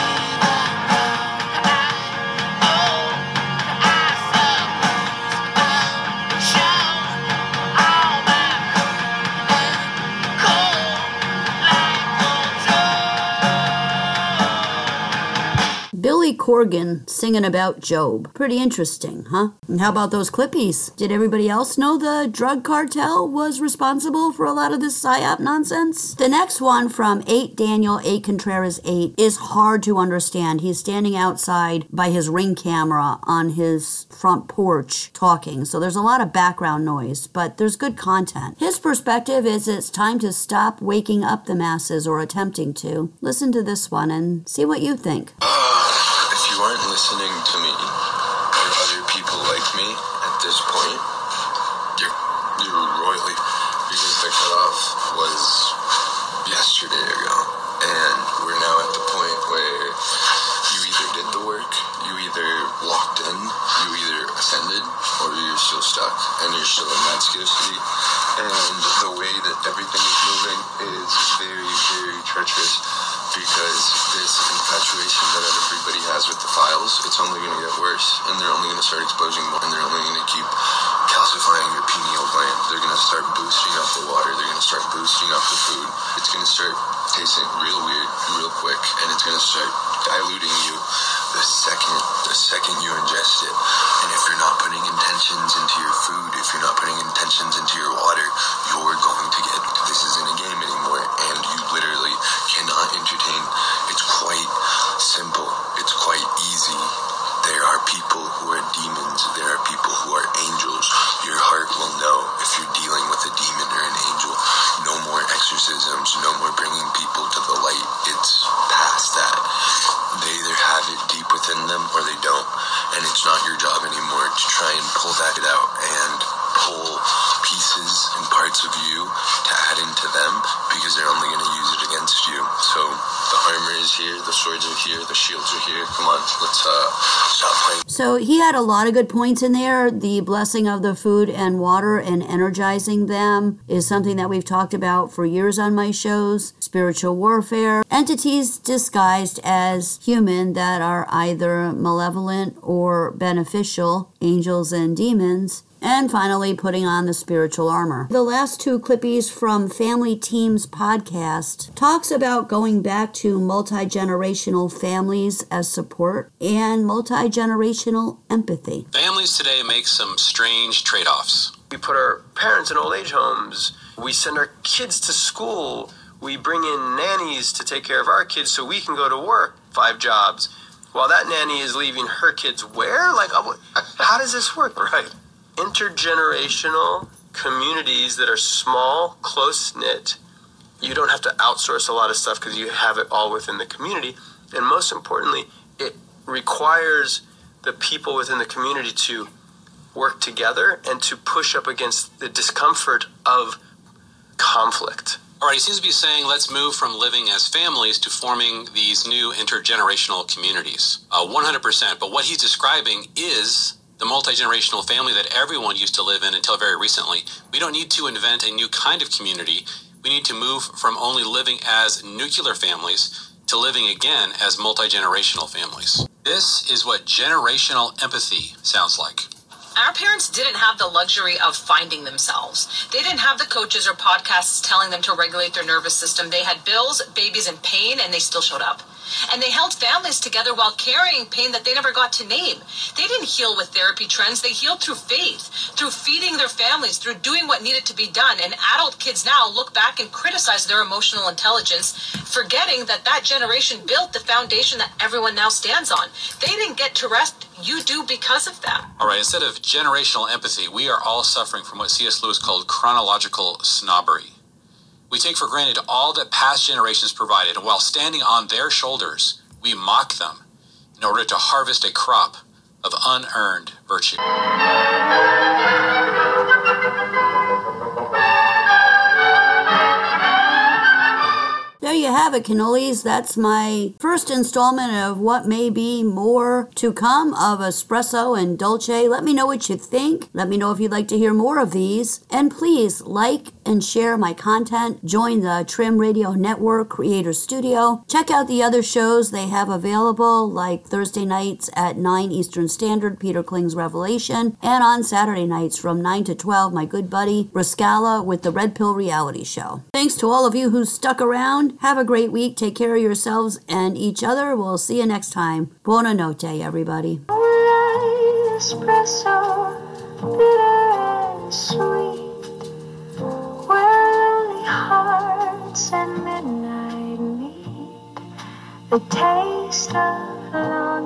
Billy Corgan singing about Job. Pretty interesting, huh? And how about those Clippies? Did everybody else know the drug cartel was responsible for a lot of this psyop nonsense? The next one from eight Daniel eight Contreras eight is hard to understand. He's standing outside by his Ring camera on his front porch talking, so there's a lot of background noise, but there's good content. His perspective is it's time to stop waking up the masses or attempting to. Listen to this one and see what you think. If you aren't listening to me or other people like me at this point, you're, you're royally, because the cutoff was yesterday ago, and we're now at the point where you either did the work, you either walked in, you either ascended, or you're still stuck, and you're still in that scarcity. And the way that everything is moving is very, very treacherous, because this infatuation that everybody has with the files, it's only going to get worse, and they're only going to start exposing more, and they're only going to keep calcifying your pineal gland. They're going to start boosting up the water. They're going to start boosting up the food. It's going to start tasting real weird, real quick, and it's going to start diluting you the second, the second you ingest it. And if you're not putting intentions into your food, if you're not putting intentions into your water, you're going to get, this isn't a game anymore, and you literally cannot entertain. It's quite simple. It's quite easy. There are people who are demons. There are people who are angels. Your heart will know if you're dealing with a demon or an angel. No more exorcisms. No more bringing people to the light. It's past that. They either have it deep within them or they don't. And it's not your job anymore to try and pull that out and pull pieces and parts of you to add into them, because they're only going to use it against you. So the armor is here, the swords are here, the shields are here. Come on, let's uh, stop playing. So he had a lot of good points in there. The blessing of the food and water and energizing them is something that we've talked about for years on my shows. Spiritual warfare, entities disguised as human that are either malevolent or beneficial, angels and demons. And finally, putting on the spiritual armor. The last two clippies from Family Teams podcast talks about going back to multi-generational families as support and multi-generational empathy. Families today make some strange trade-offs. We put our parents in old age homes. We send our kids to school. We bring in nannies to take care of our kids so we can go to work, five jobs, while that nanny is leaving her kids where? Like, how does this work? Right. Intergenerational communities that are small, close-knit. You don't have to outsource a lot of stuff because you have it all within the community. And most importantly, it requires the people within the community to work together and to push up against the discomfort of conflict. All right, he seems to be saying let's move from living as families to forming these new intergenerational communities. Uh, one hundred percent. But what he's describing is the multi-generational family that everyone used to live in until very recently. We don't need to invent a new kind of community. We need to move from only living as nuclear families to living again as multi-generational families. This is what generational empathy sounds like. Our parents didn't have the luxury of finding themselves. They didn't have the coaches or podcasts telling them to regulate their nervous system. They had bills, babies, and pain, and they still showed up. And they held families together while carrying pain that they never got to name. They didn't heal with therapy trends. They healed through faith, through feeding their families, through doing what needed to be done. And adult kids now look back and criticize their emotional intelligence, forgetting that that generation built the foundation that everyone now stands on. They didn't get to rest. You do because of that. All right, instead of generational empathy, we are all suffering from what C S Lewis called chronological snobbery. We take for granted all that past generations provided, and while standing on their shoulders, we mock them in order to harvest a crop of unearned virtue. you have it, cannolis. That's my first installment of what may be more to come of Espresso and Dolce. Let me know what you think. Let me know if you'd like to hear more of these. And please like and share my content. Join the Trim Radio Network Creator Studio. Check out the other shows they have available, like Thursday nights at nine Eastern Standard, Peter Kling's Revelation, and on Saturday nights from nine to twelve, my good buddy Rascala with the Red Pill Reality Show. Thanks to all of you who stuck around. Have a great week. Take care of yourselves and each other. We'll see you next time. Buona notte, everybody. Espresso, bitter and sweet, where lonely hearts and midnight meet, the taste of long